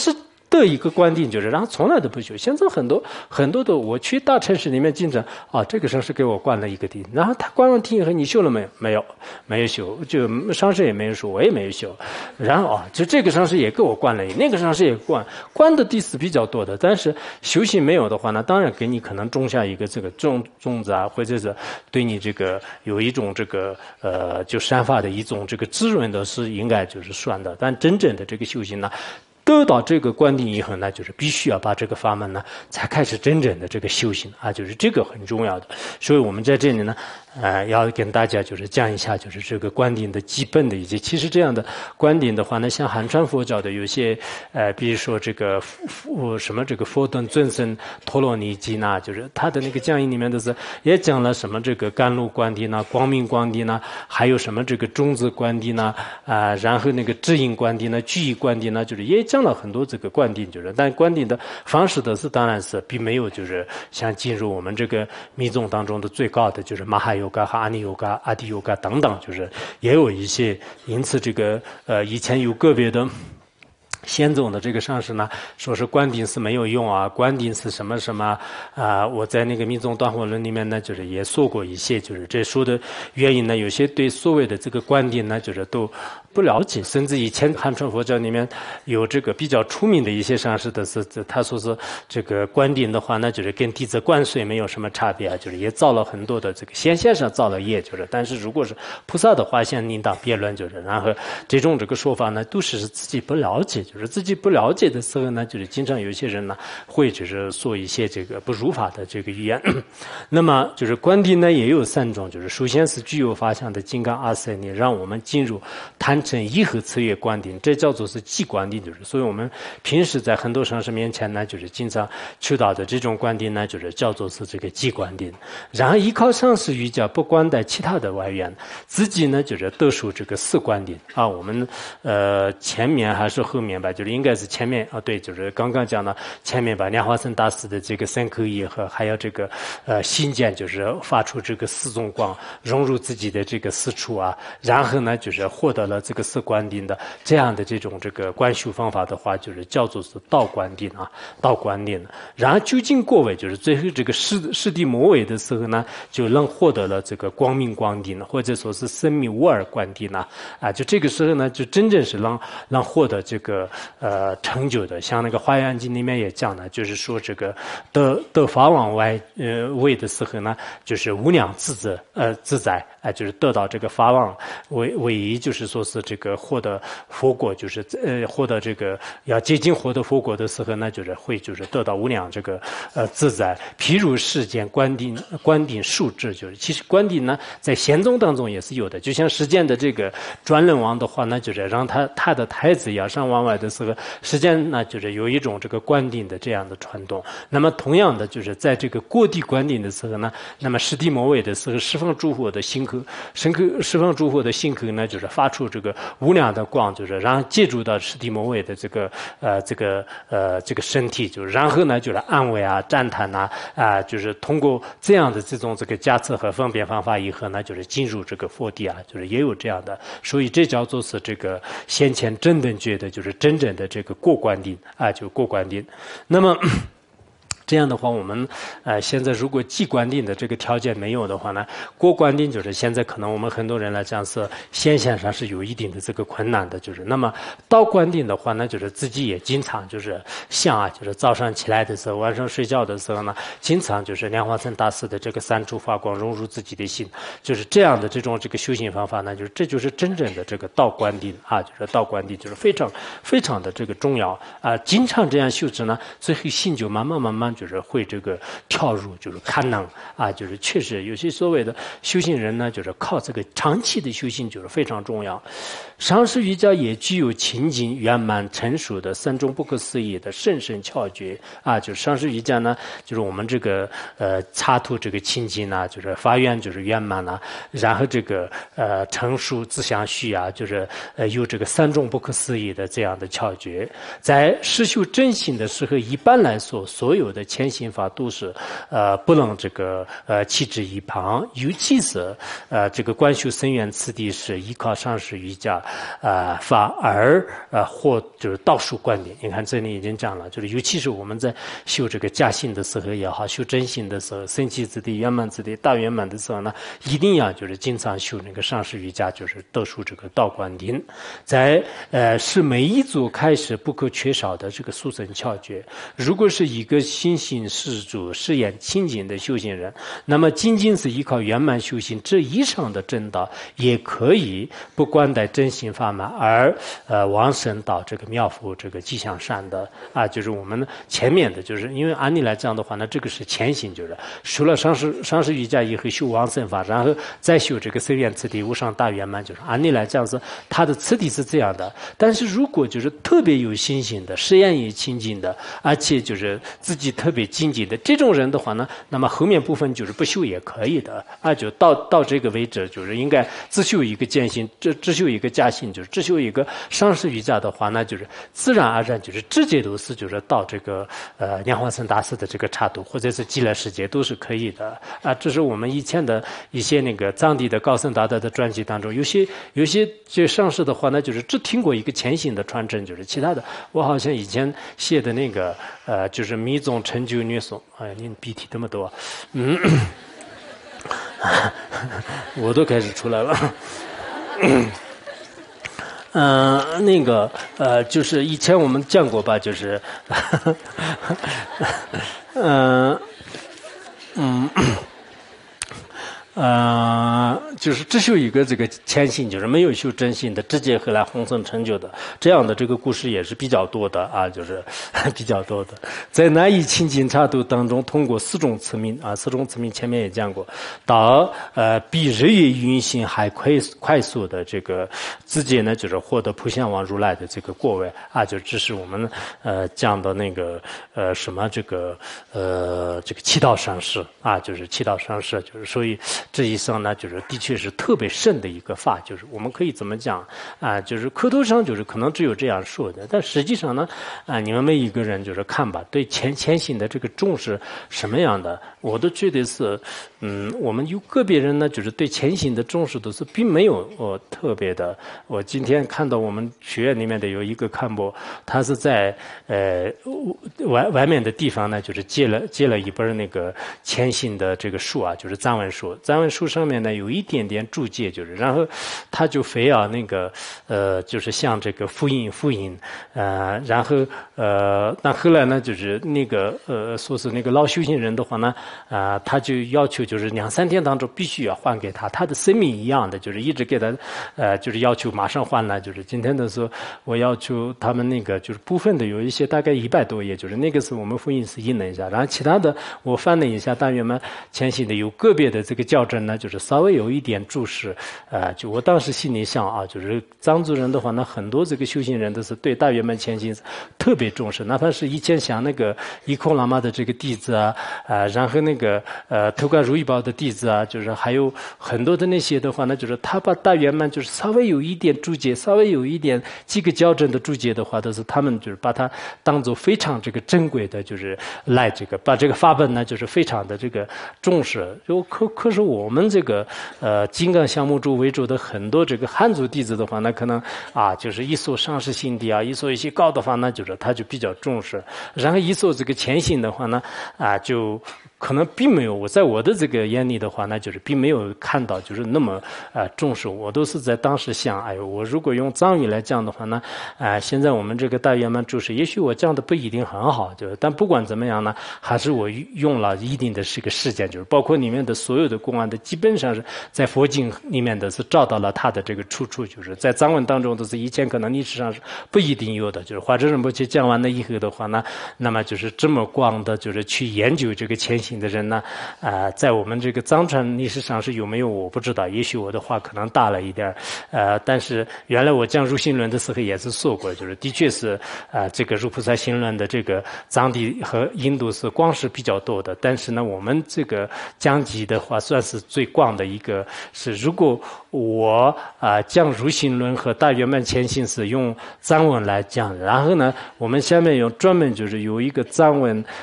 得一个观定，就是然后从来都不修。现在很多的，我去大城市里面经常这个上师给我灌了一个定，然后他灌完定以后，你修了没有？没有修，就上师也没有说，我也没有修。然后就这个上师也给我灌了，那个上师也灌的弟子比较多的，但是修行没有的话呢，当然给你可能种下一个这个种子啊，或者是对你这个有一种这个就善法的一种这个滋润的是应该就是算的，但真正的这个修行呢，得到这个观定以后呢，就是必须要把这个法门呢，才开始真正的这个修行啊，就是这个很重要的。所以我们在这里呢，要跟大家就是讲一下，就是这个观定的基本的，以及其实这样的观定的话呢，像汉传佛教的有些比如说这个什么这个佛等尊僧陀罗尼经呐，就是他的那个讲义里面的是也讲了什么这个甘露观定呐、光明观定呐，还有什么这个种子观定呐然后那个智印观定呐、具义观定呐，就是也讲了很多这个观定，就是但观定的方式的是当然是并没有就是像进入我们这个密宗当中的最高的就是马哈尤嘎和阿尼尤嘎、阿迪尤嘎等等，就是也有一些，因此这个以前有个别的先宗的这个上师呢，说是观定是没有用啊，观定是什么什么我在那个密宗断惑论里面呢，就是也说过一些，就是这说的原因呢，有些对所谓的这个观定呢，就是都不了解，甚至以前汉传佛教里面有这个比较出名的一些上师的是，他说是这个观定的话呢，就是跟弟子灌水没有什么差别啊，就是也造了很多的这个显现上造了业，就是但是如果是菩萨的话，先另当别论，就是然后这种这个说法呢，都是自己不了解，就是自己不了解的时候呢，就是经常有些人呢会就是说一些这个不如法的这个语言。那么就是观定呢也有三种，就是首先是具有法相的金刚阿塞尼，让我们进入贪嗔一和次月观定，这叫做是寂观定，就是所以我们平时在很多上师面前呢，就是经常求道的这种观定呢，就是叫做是这个寂观定。然后依靠上师瑜伽，不观待其他的外缘，自己呢就是得受这个四观定啊。我们前面还是后面吧，就是应该是前面对，就是刚刚讲的前面吧，莲花生大师的这个三口业和还有这个心见，就是发出这个四种光，融入自己的这个四处啊，然后呢就是获得了这个四观定的这样的这种这个观修方法的话，就是叫做是道观定啊，道观定。然后究竟过尾，就是最后这个世谛末尾的时候呢，就能获得了这个光明观定，或者说是生命无二观定就这个时候呢，就真正是让获得这个成就的。像那个《华严经》里面也讲了，就是说这个得法往位的时候呢，就是无量自在就是得到这个法王唯一，就是说是这个获得佛果，就是获得这个要接近获得佛果的时候呢，就是会就是得到无量这个自在。譬如世间观定数智，就是其实观定呢在禅宗当中也是有的，就像世间的这个转轮王的话呢，就是让他的太子要上王位的时候，世间呢就是有一种这个观定的这样的传动。那么同样的，就是在这个过地观定的时候呢，那么世谛末尾的时候，十方诸佛的心口，十方诸佛的心口呢，就是发出这个无量的光，就是然后借助到世谛末尾的这个身体，就是然后呢就是安慰啊、赞叹就是通过这样的这种这个加持和分辨方法以后呢，就是进入这个佛地就是也有这样的，所以这叫做是这个先前真等觉的，就是真正的这个过观定就过观定。那么这样的话，我们现在如果寂观定的这个条件没有的话呢，过观定就是现在可能我们很多人来讲是现象上是有一定的这个困难的，就是那么道观定的话呢，就是自己也经常就是像就是早上起来的时候，晚上睡觉的时候呢，经常就是莲花生大师的这个三处发光融入自己的心，就是这样的这种这个修行方法呢，就是这就是真正的这个道观定就是道观定就是非常非常的这个重要经常这样修持呢，最后心就慢慢就是会这个跳入就是堪能就是确实有些所谓的修行人呢，就是靠这个长期的修行就是非常重要。上师瑜伽也具有清净圆满成熟的三种不可思议的甚深窍诀就是上师瑜伽呢，就是我们这个插图这个清净就是发愿就是圆满然后这个成熟自相续就是有这个三种不可思议的这样的窍诀。在实修真心的时候，一般来说所有的前行法都是不能这个弃之一旁，尤其是这个观修僧缘次第是依靠上师瑜伽法而或就是道术观点。你看这里已经讲了，就是尤其是我们在修这个驾性的时候也好，修真心的时候，僧契之地、圆满之地、大圆满的时候呢，一定要就是经常修那个上师瑜伽，就是得出这个道观定，在是每一组开始不可缺少的这个速成窍诀。如果是一个心行施主、誓言清净的修行人，那么仅仅是依靠圆满修行这以上的正道，也可以不关待真心法门而往生到这个妙福这个吉祥善的就是我们前面的，就是因为按理来讲的话呢，这个是前行，就是修了上师瑜伽以后修往生法，然后再修这个僧缘次第无上大圆满，就是按理来讲是它的次第是这样的。但是如果就是特别有信心的、誓言也清净的，而且就是自己特别精进的这种人的话呢，那么后面部分就是不修也可以的就到这个为止，就是应该自修一个见性，只修一个驾性，就是只修一个上师瑜伽的话呢，就是自然而然就是直接都是就是到这个莲花生大师的这个刹度，或者是极乐世界都是可以的这是我们以前的一些那个藏地的高僧大德的传记当中，有些就上师的话呢，就是只听过一个前行的传承，就是其他的我好像以前写的那个就是密宗成就女颂，你鼻涕这么多我都开始出来了那个就是以前我们讲过吧，就是就是只修一个这个前行，就是没有修真心的，直接后来红僧成就的，这样的这个故事也是比较多的就是比较多的。在南一清净刹度当中，通过四种慈名四种慈名前面也讲过，到比日月运行还快速的这个直接呢，就是获得普贤王如来的这个果位就这是我们讲的那个什么这个七道上师就是七道上师，就是所以这一生呢，就是的确是特别深的一个法，就是我们可以怎么讲就是口头上就是可能只有这样说的，但实际上呢你们每一个人就是看吧，对前行的这个重视什么样的，我都觉得是我们有个别人呢，就是对前行的重视都是并没有特别的。我今天看到我们学院里面的有一个堪布，他是在外面的地方呢，就是借了一本那个前行的这个书就是藏文书，藏文书上面呢有一点点注解，就是然后他就非要那个就是像这个复印然后那后来呢就是那个说是那个老修行人的话呢他就要求就是2-3天当中必须要还给他的生命一样的，就是一直给他就是要求马上还了。就是今天的时候我要求他们那个就是部分的有一些大概100多页，就是那个是我们复印是印了一下，然后其他的我翻了一下，大约嘛前行的有个别的这个校正呢，就是稍微有一点注释就我当时心里想就是藏族人的话呢，很多这个修行人都是对大圆满前行特别重视，哪怕是以前像那个一空喇嘛的这个弟子然后那个头冠如意宝的弟子就是还有很多的那些的话呢，就是他把大圆满就是稍微有一点注解，稍微有一点几个校正的注解的话，都是他们就是把它当做非常这个珍贵的，就是来这个把这个法本呢就是非常的这个重视。可是我们这个金刚降魔主为主的很多这个汉族弟子的话呢，可能就是一说上师心地一说一些高的话呢，就是他就比较重视，然后一说这个前行的话呢就可能并没有，我在我的这个眼里的话呢，就是并没有看到就是那么重视。我都是在当时想，我如果用藏语来讲的话呢，现在我们这个大圆满注释，也许我讲的不一定很好，就是但不管怎么样呢，还是我用了一定的这个时间，就是包括里面的所有的公案的，基本上是在佛经里面的是找到了它的这个出处，就是在藏文当中都是以前可能历史上是不一定有的，就是华严仁波切讲完了以后的话呢，那么就是这么广的，就是去研究这个前行的人呢，在我们这个藏传历史上是有没有我不知道，也许我的话可能大了一点但是原来我讲入心论的时候也是说过，就是的确是这个入菩萨心论的这个藏地和印度是光是比较多的，但是呢我们这个讲集的话算是最广的一个，是如果我讲入心论和大圆满前行是用藏文来讲，然后呢我们下面用专门就是有一个藏文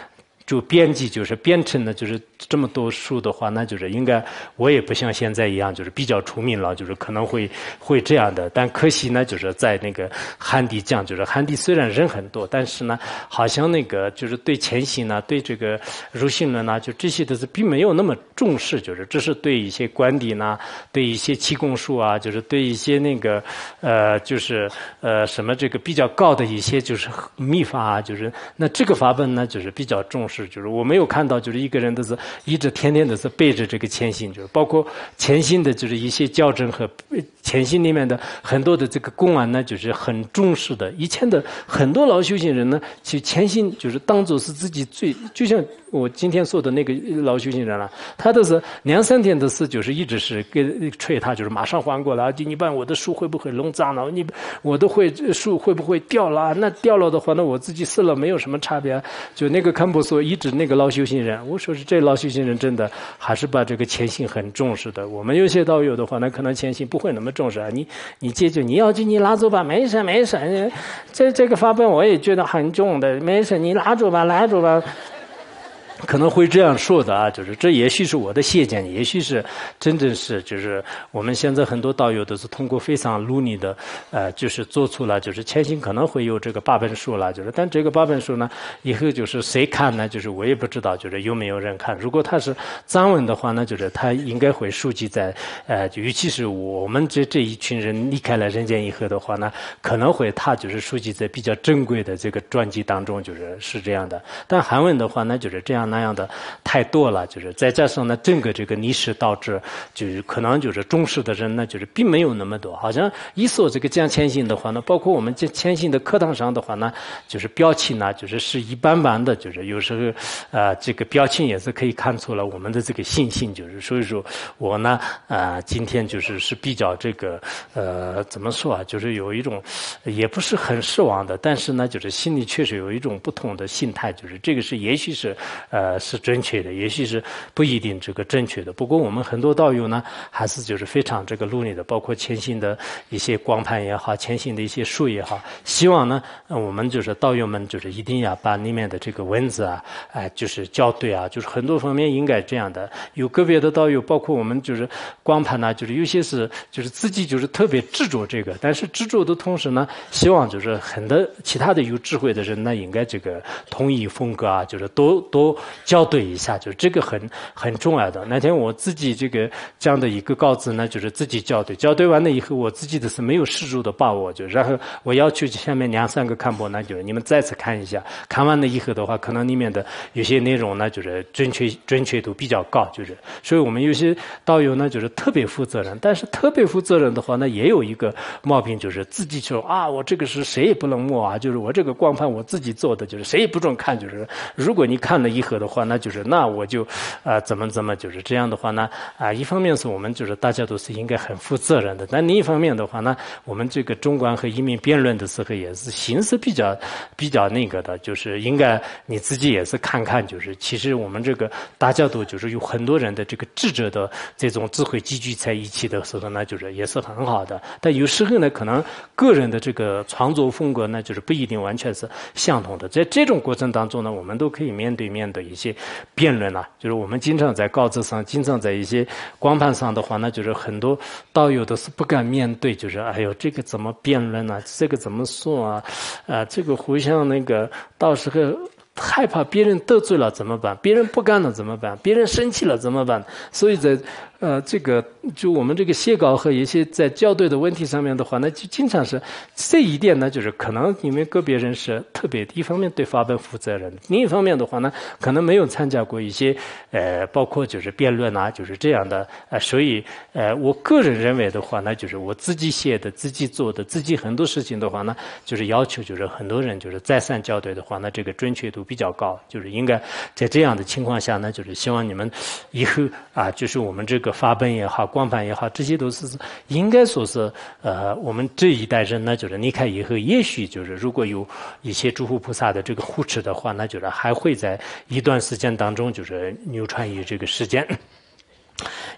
就编辑就是编成的就是这么多书的话，那就是应该我也不像现在一样就是比较出名了，就是可能会这样的。但可惜呢，就是在那个汉地讲，就是汉地虽然人很多，但是呢，好像那个就是对虔信呢，对这个儒信论呢，就这些都是并没有那么重视，就是这是对一些官邸呢，对一些气功术啊，就是对一些那个就是什么这个比较高的一些就是秘法啊，就是那这个法本呢，就是比较重视，就是我没有看到就是一个人都是一直天天都是背着这个虔信，就是包括虔信的就是一些校正和虔信里面的很多的这个公案呢，就是很重视的。以前的很多老修行人呢，其实虔信就是当做是自己最，就像我今天说的那个老修行人了，他都是2-3天的事，就是一直是跟催他，就是马上还过来，你办我的书会不会弄脏了？我的书会不会掉了？那掉了的话，那我自己撕了没有什么差别。就那个堪布说，一直那个老修行人，我说是这老修行人真的还是把这个虔信很重视的。我们有些道友的话，那可能虔信不会那么重视啊。你接着你要去你拿走吧，没事没事，这个法本我也觉得很重的，没事你拿走吧。可能会这样说的啊，就是这也许是我的谢见，也许是真正是就是我们现在很多道友都是通过非常努力的就是做出了就是虔信可能会有这个8本书了，就是但这个8本书呢以后就是谁看呢，就是我也不知道就是有没有人看。如果他是藏文的话呢，就是他应该会收集在尤其是我们这一群人离开了人间以后的话呢，可能会他就是收集在比较珍贵的这个传记当中，是这样的。但韩文的话呢，就是这样那样的太多了，就是再加上呢，整个这个历史导致，就是可能就是重视的人呢，就是并没有那么多。好像一说这个讲虔信的话呢，包括我们这虔信的课堂上的话呢，就是表情呢，是一般般的，就是有时候这个表情也是可以看出了我们的这个信心，就是所以说我呢今天是比较这个怎么说啊，就是有一种也不是很失望的，但是呢，就是心里确实有一种不同的心态，就是这个是也许是是正确的，也许是不一定这个正确的。不过我们很多道友呢，还是就是非常这个努力的，包括虔信的一些光盘也好，虔信的一些书也好，希望呢，我们就是道友们就是一定要把里面的这个文字啊，就是校对啊，就是很多方面应该这样的。有个别的道友，包括我们就是光盘呢，就是有些是就是自己就是特别执着这个，但是执着的同时呢，希望就是很多其他的有智慧的人呢，应该这个统一风格啊，就是多校对一下，就是这个很重要的。那天我自己这样的一个稿子呢，就是自己校对完了以后，我自己的是没有十足的把握，然后我要求下面2-3个看播呢，就是你们再次看一下，看完了以后的话，可能里面的有些内容呢，就是准确度比较高，所以我们有些道友呢，就是特别负责任，但是特别负责任的话呢，也有一个毛病，就是自己说啊，我这个是谁也不能摸啊，就是我这个光盘我自己做的，就是谁也不准看，如果你看了以后的话，那我就怎么就是这样的话呢一方面是我们大家都是应该很负责任的，但另一方面的话呢，我们这个中观和移民辩论的时候也是形式比较那个的，就是应该你自己也是看看，其实我们这个大家都有很多人的这个智者的这种智慧集聚在一起的时候呢，也是很好的。但有时候呢，可能个人的这个创作风格呢，不一定完全是相同的。在这种过程当中呢，我们都可以面对一些辩论啊，我们经常在稿子上，经常在一些光盘上的话呢，很多道友都是不敢面对，哎呦，这个怎么辩论啊，这个怎么说啊，这个互相到时候害怕别人得罪了怎么办？别人不干了怎么办？别人生气了怎么办？所以在这个就我们这个写稿和一些在校对的问题上面的话呢，就经常是这一点呢，可能你们个别人是特别一方面对法本负责任，另一方面的话呢，可能没有参加过一些包括辩论啊，这样的所以我个人认为的话呢，我自己写的、自己做的、自己很多事情的话呢，要求很多人再三校对的话呢，这个准确度比较高，应该在这样的情况下呢，希望你们以后啊，我们这个法本也好，光盘也好，这些都是应该说是我们这一代人呢，离开以后，也许如果有一些诸佛菩萨的这个护持的话，那还会在一段时间当中流传于这个世间。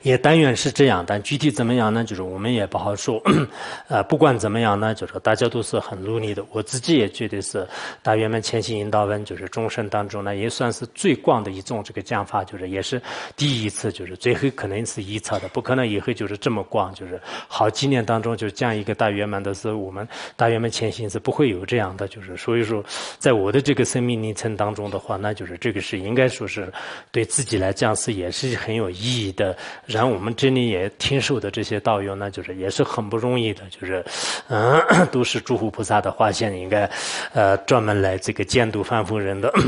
也但愿是这样，但具体怎么样呢？就是我们也不好说。不管怎么样呢，就是大家都是很努力的。我自己也觉得是大圆满前行引导文，就是众生当中呢，也算是最广的一种这个讲法，就是也是第一次，就是最后可能是一册的，不可能以后就是这么广，就是好几年当中就讲一个大圆满的是我们大圆满前行是不会有这样的，就是所以说，在我的这个生命历程当中的话，那就是这个是应该说是对自己来讲是也是很有意义的。然后我们这里也听受的这些道友呢，就是也是很不容易的，就是都是诸佛菩萨的化现，应该专门来这个监督凡夫人的。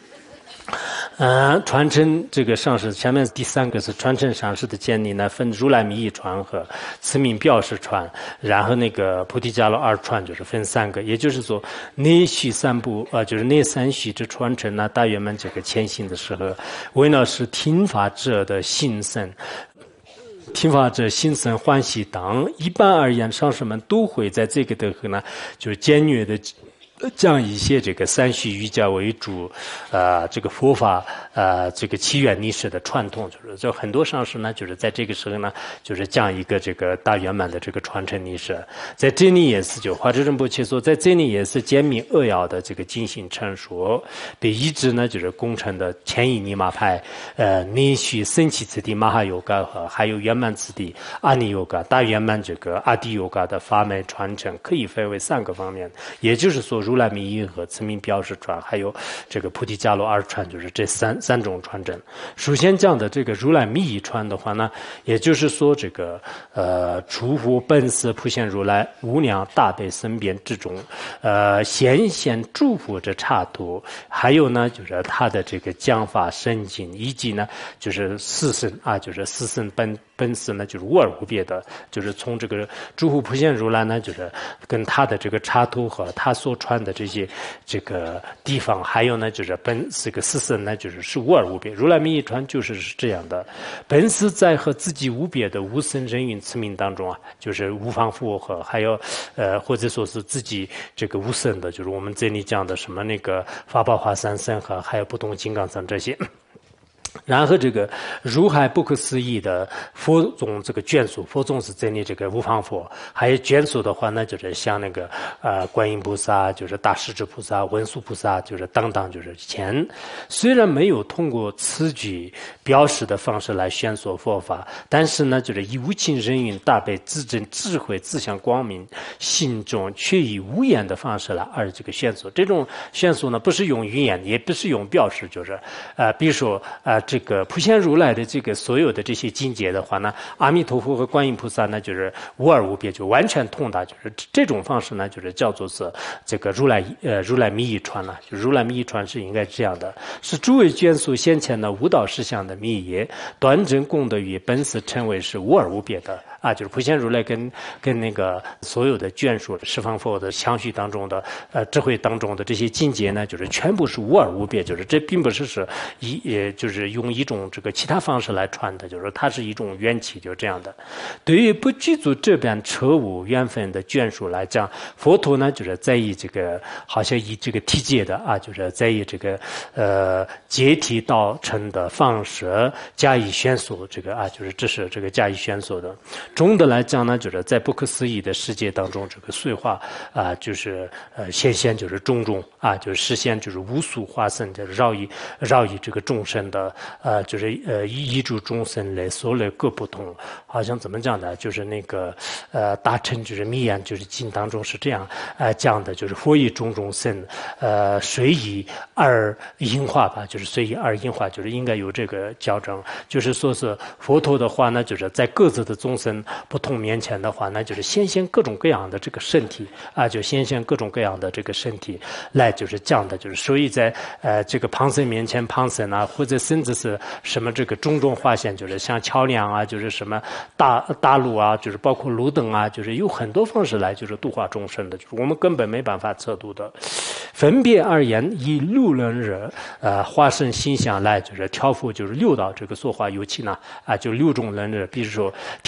传承这个上师，前面第三个是传承上师的建立呢，分如来密意传和慈名表示传，然后那个菩提伽罗二传就是分三个，也就是说内续三部就是内三续之传承呢，大圆满这个前行的时候，为了是听法者的心生。听法者心生欢喜等，一般而言，上师们都会在这个的呢，就是简略的讲一些这个三续瑜伽为主，这个佛法这个起源历史的传统，就很多上师呢，就是在这个时候呢，就是讲一个这个大圆满的这个传承历史，在这里也是就华智仁波切说，在这里也是简明扼要的这个进行陈述，对一直呢就是工程的前一尼玛派，内续升起次第马哈尤嘎和还有圆满次第阿尼尤嘎大圆满这个阿底尤嘎的法门传承，可以分为三个方面，也就是说如来密意和慈名表示传，还有这个菩提伽罗二传，就是这三种传承。首先讲的这个如来密意传的话呢，也就是说这个诸佛本师普现如来无量大悲身边之中，显现诸佛之刹土，还有呢就是他的这个讲法深经，以及呢就是四圣就是四圣本师呢就是无二无别的，就是从这个诸佛普现如来呢，就是跟他的这个刹土和他所传的这些这个地方，还有呢就是这个四圣呢就是无二无别。如来密意传就是这样的，本师在和自己无别的无生人云慈名当中就是无方佛和还有或者说是自己这个无生的，就是我们这里讲的什么那个法宝华三圣和还有不动金刚僧这些。然后这个如海不可思议的佛宗这个眷属，佛宗是真的这个无方佛，还有眷属的话呢，就是像那个观音菩萨，就是大势至菩萨、文殊菩萨，就是等等，就是前虽然没有通过此举表示的方式来宣说佛法，但是呢，就是以无尽人云大悲自证智慧自相光明心中，却以无言的方式来而这个宣说。这种宣说呢，不是用语言，也不是用表示，就是比如说这个普现如来的这个所有的这些境界的话呢，阿弥陀佛和观音菩萨呢，就是无二无别，就完全通达，就是这种方式呢，就是叫做是这个如来密意传呢，就如来密意传是应该这样的，是诸位眷属先前的无道实相的密意，端正功德与本师称为是无二无别的。就是普现如来跟那个所有的眷属十方佛的相续当中的智慧当中的这些境界呢，就是全部是无二无别，就是这并不是就是用一种这个其他方式来传的，就是它是一种缘起，就是这样的。对于不具足这般彻悟缘分的眷属来讲，佛陀呢就是在意这个好像以这个体界的就是在意这个解体道成的方式加以宣说，这个就是这是这个加以宣说的。总的来讲呢，就是在不可思议的世界当中，这个碎化就是显现就是种种就是实现就是无数化身，就是绕以这个众生的就是依诸众生来所来各不同，好像怎么讲的，就是那个大乘就是密言就是经当中是这样讲的，就是佛以种种身随以而因化吧，就是随以而因化，就是应该有这个校正，就是说是佛陀的话呢，就是在各自的众生不同面前的话，那就是显现各种各样的这个身体就显现各种各样的这个身体来就是讲的，就是所以在这个旁生面前旁生或者甚至是什么这个种种化现，就是像桥梁就是什么大路就是包括路灯就是有很多方式来就是度化众生的，就是我们根本没办法测度的。分别而言，以六人日化身形象来就是调伏就是六道这个说话，尤其呢就六种人日，比如说天界的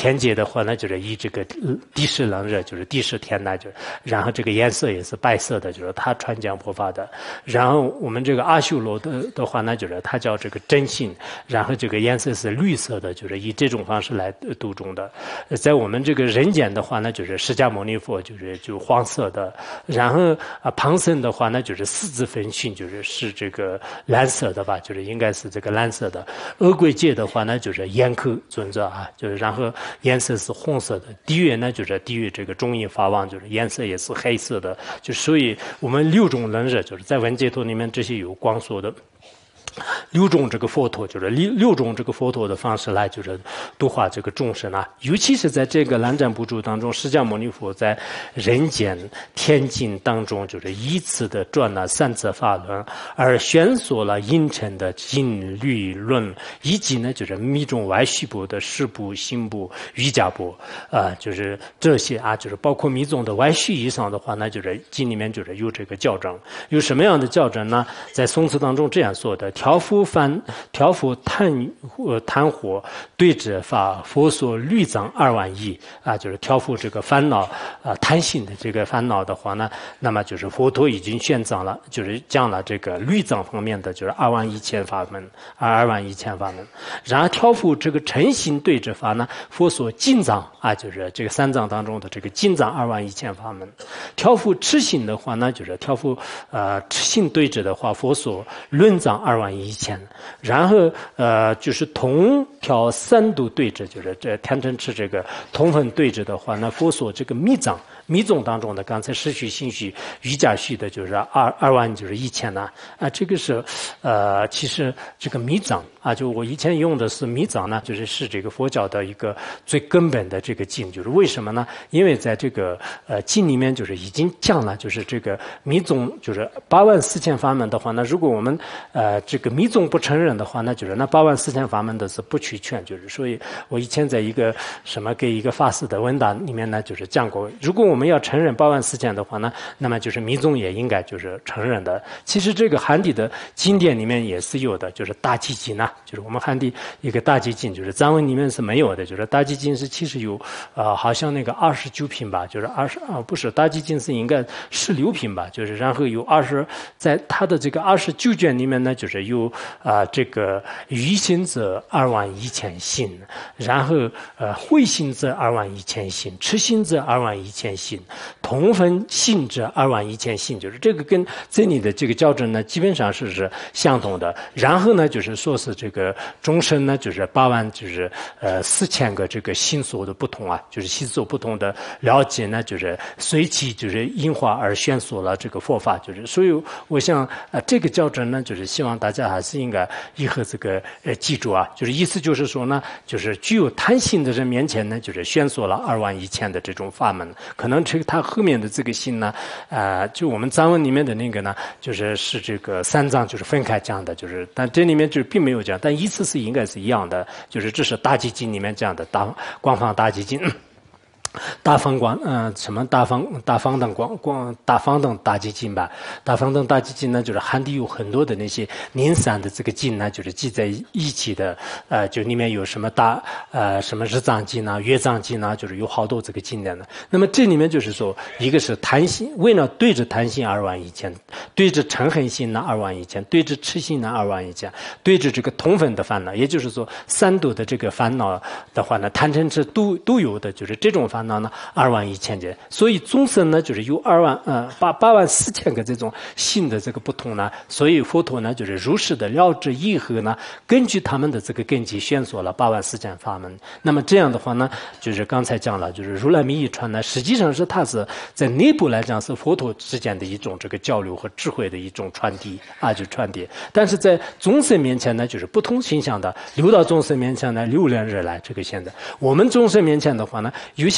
话呢，就是以这个地势冷热，就是地势天呢，就是然后这个颜色也是白色的，就是他传讲佛法的。然后我们这个阿修罗的话呢，就是它叫这个真心，然后这个颜色是绿色的，就是以这种方式来度众的。在我们这个人间的话呢，就是释迦牟尼佛就黄色的，然后旁僧的话呢，就是四字分训，是这个蓝色的吧，就是应该是这个蓝色的。恶鬼界的话呢，就是严苛尊者啊，就是然后颜色是红色的。地狱呢，就是地狱这个中印法王，就是颜色也是黑色的。就所以我们6种冷热，就是在文解脱里面这些有光说的。6种这个佛陀，就是6种这个佛陀的方式来，就是度化这个众生啊。尤其是在这个南瞻部注当中，释迦牟尼佛在人间天经当中，就是依次的转了3次法轮，而宣说了阴沉的经律论，以及呢就是密宗外续部的事部、行部、瑜伽部就是这些啊，就是包括密宗的外续以上的话呢，就是经里面就是有这个校正，有什么样的校正呢？在宋词当中这样说的。调伏贪火对治法佛所律藏2万亿啊，就是调伏这个烦恼贪心的这个烦恼的话呢，那么就是佛陀已经宣藏了，就是讲了这个律藏方面的就是2万1千法门，2万1千法门。然后调伏这个诚心对治法呢，佛所净藏啊，就是这个3藏当中的这个净藏2万1千法门。调伏痴心的话呢，就是调伏痴心对治的话，佛所论藏2万1千，然后就是同调3度对治，就是这天真吃这个同分对治的话，那佛所这个密藏。密宗当中的刚才世序、心序、瑜伽序的就是2万就是1千呢这个是其实这个密藏啊，就我以前用的是密藏呢，是这个佛教的一个最根本的这个经，就是为什么呢？因为在这个经里面就是已经讲了，就是这个密宗就是8万4千法门的话，那如果我们这个密宗不承认的话，那就是那8万4千法门的是不取全，就是所以我以前在一个给一个法师的问答里面呢，就是讲过，如果我们要承认8万4千的话呢，那么就是密宗也应该就是承认的。其实这个汉地的经典里面也是有的，就是大寂经啊，就是我们汉地一个大寂经，就是藏文里面是没有的，就是大寂经是其实有好像那个29品吧，就是不是大寂经是应该16品吧，就是然后有在它的这个29卷里面呢，就是有这个余心者2万1千心，然后慧心者2万1千心，痴心者2万1千心，同分性者2万1千心，就是这个跟这里的这个校正呢，基本上是相同的。然后呢，就是说是这个众生呢，就是8万就是4千个这个心所的不同啊，就是心所不同的了解呢，就是随其就是因化而宣说了这个佛法，就是所以我想这个校正呢，就是希望大家还是应该以后这个记住啊，就是意思就是说呢，就是具有贪心的人面前呢，就是宣说了2万1千的这种法门。可能他后面的这个心呢，就我们藏文里面的那个呢，是这个3藏就是分开讲的，就是但这里面就是并没有讲，但意思是应该是一样的，就是这是大寂经里面讲的光放大寂经。大方光什么大方等大寂经吧，大方等大寂经呢，就是汉地有很多的那些零散的这个经呢，就是记在一起的，就里面有什么什么日藏经啊、月藏经啊，就是有好多这个经典的。那么这里面就是说，一个是贪心，为了对着贪心2万1千，对着嗔恨心呢2万1千，对着痴心呢2万1千，对着这个同分的烦恼，也就是说3度的这个烦恼的话呢，贪嗔痴都有的，就是这种烦恼呢2万1千件，所以众生呢就是有8万4千个这种心的这个不同呢，所以佛陀呢就是如实的了知义和呢，根据他们的这个根基宣说了8万4千法门。那么这样的话呢，就是刚才讲了，就是如来密意传呢，实际上是它是在内部来讲是佛陀之间的一种这个交流和智慧的一种传递就传递，但是在众生面前呢，就是不同形象的流到众生面前呢，流连而来这个现在我们众生面前的话呢，有些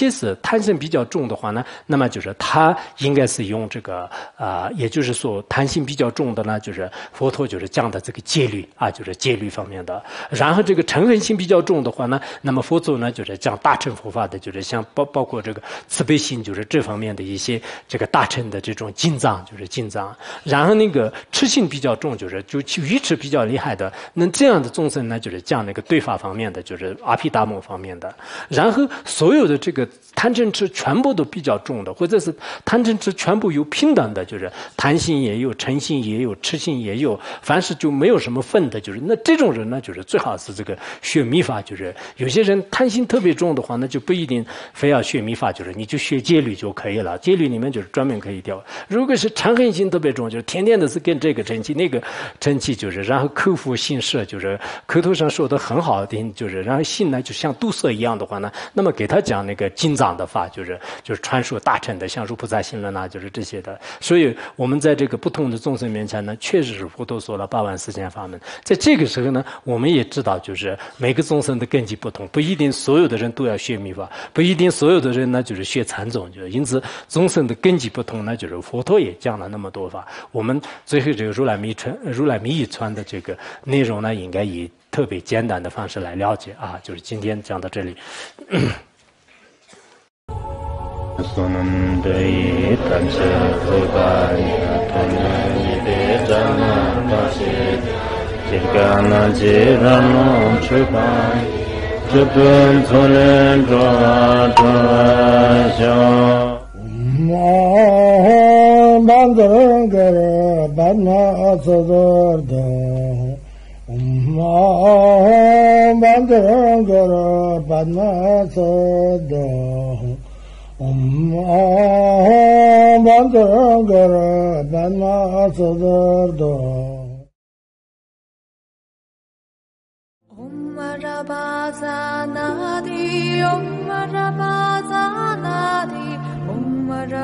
些是贪性比较重的话呢，那么就是他应该是用这个也就是说贪性比较重的呢，就是佛陀就是讲的这个戒律啊，就是戒律方面的。然后这个嗔恨心比较重的话呢，那么佛陀呢就是讲大乘佛法的，就是像包括这个慈悲心，就是这方面的一些这个大乘的这种经藏，就是经藏。然后那个痴心比较重，就愚痴比较厉害的，那这样的众生呢，就是讲那个对法方面的，就是阿毗达摩方面的。然后所有的这个贪嗔痴全部都比较重的，或者是贪嗔痴全部有平等的，就是贪心也有，嗔心也有，痴心也有，凡是就没有什么分的，就是那这种人呢，就是最好是这个学密法，就是有些人贪心特别重的话，那就不一定非要学密法，就是你就学戒律就可以了，戒律里面就是专门可以调。如果是嗔恨心特别重，就是天天的是跟这个嗔气那个嗔气，就是然后口腹心摄，就是口头上说的很好听，就是然后心呢就像堵塞一样的话呢，那么给他讲那个经藏的法，就是传说大乘的，像如菩萨行论啊，就是这些的。所以我们在这个不同的众生面前呢，确实是佛陀说了8万4千法门。在这个时候呢，我们也知道，就是每个众生的根基不同，不一定所有的人都要学密法，不一定所有的人呢就是学禅宗，就是因此众生的根基不同呢，就是佛陀也讲了那么多法。我们最后这个如来密语传的这个内容呢，应该以特别简单的方式来了解啊，就是今天讲到这里。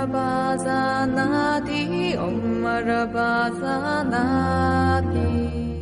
Om Marabazanadi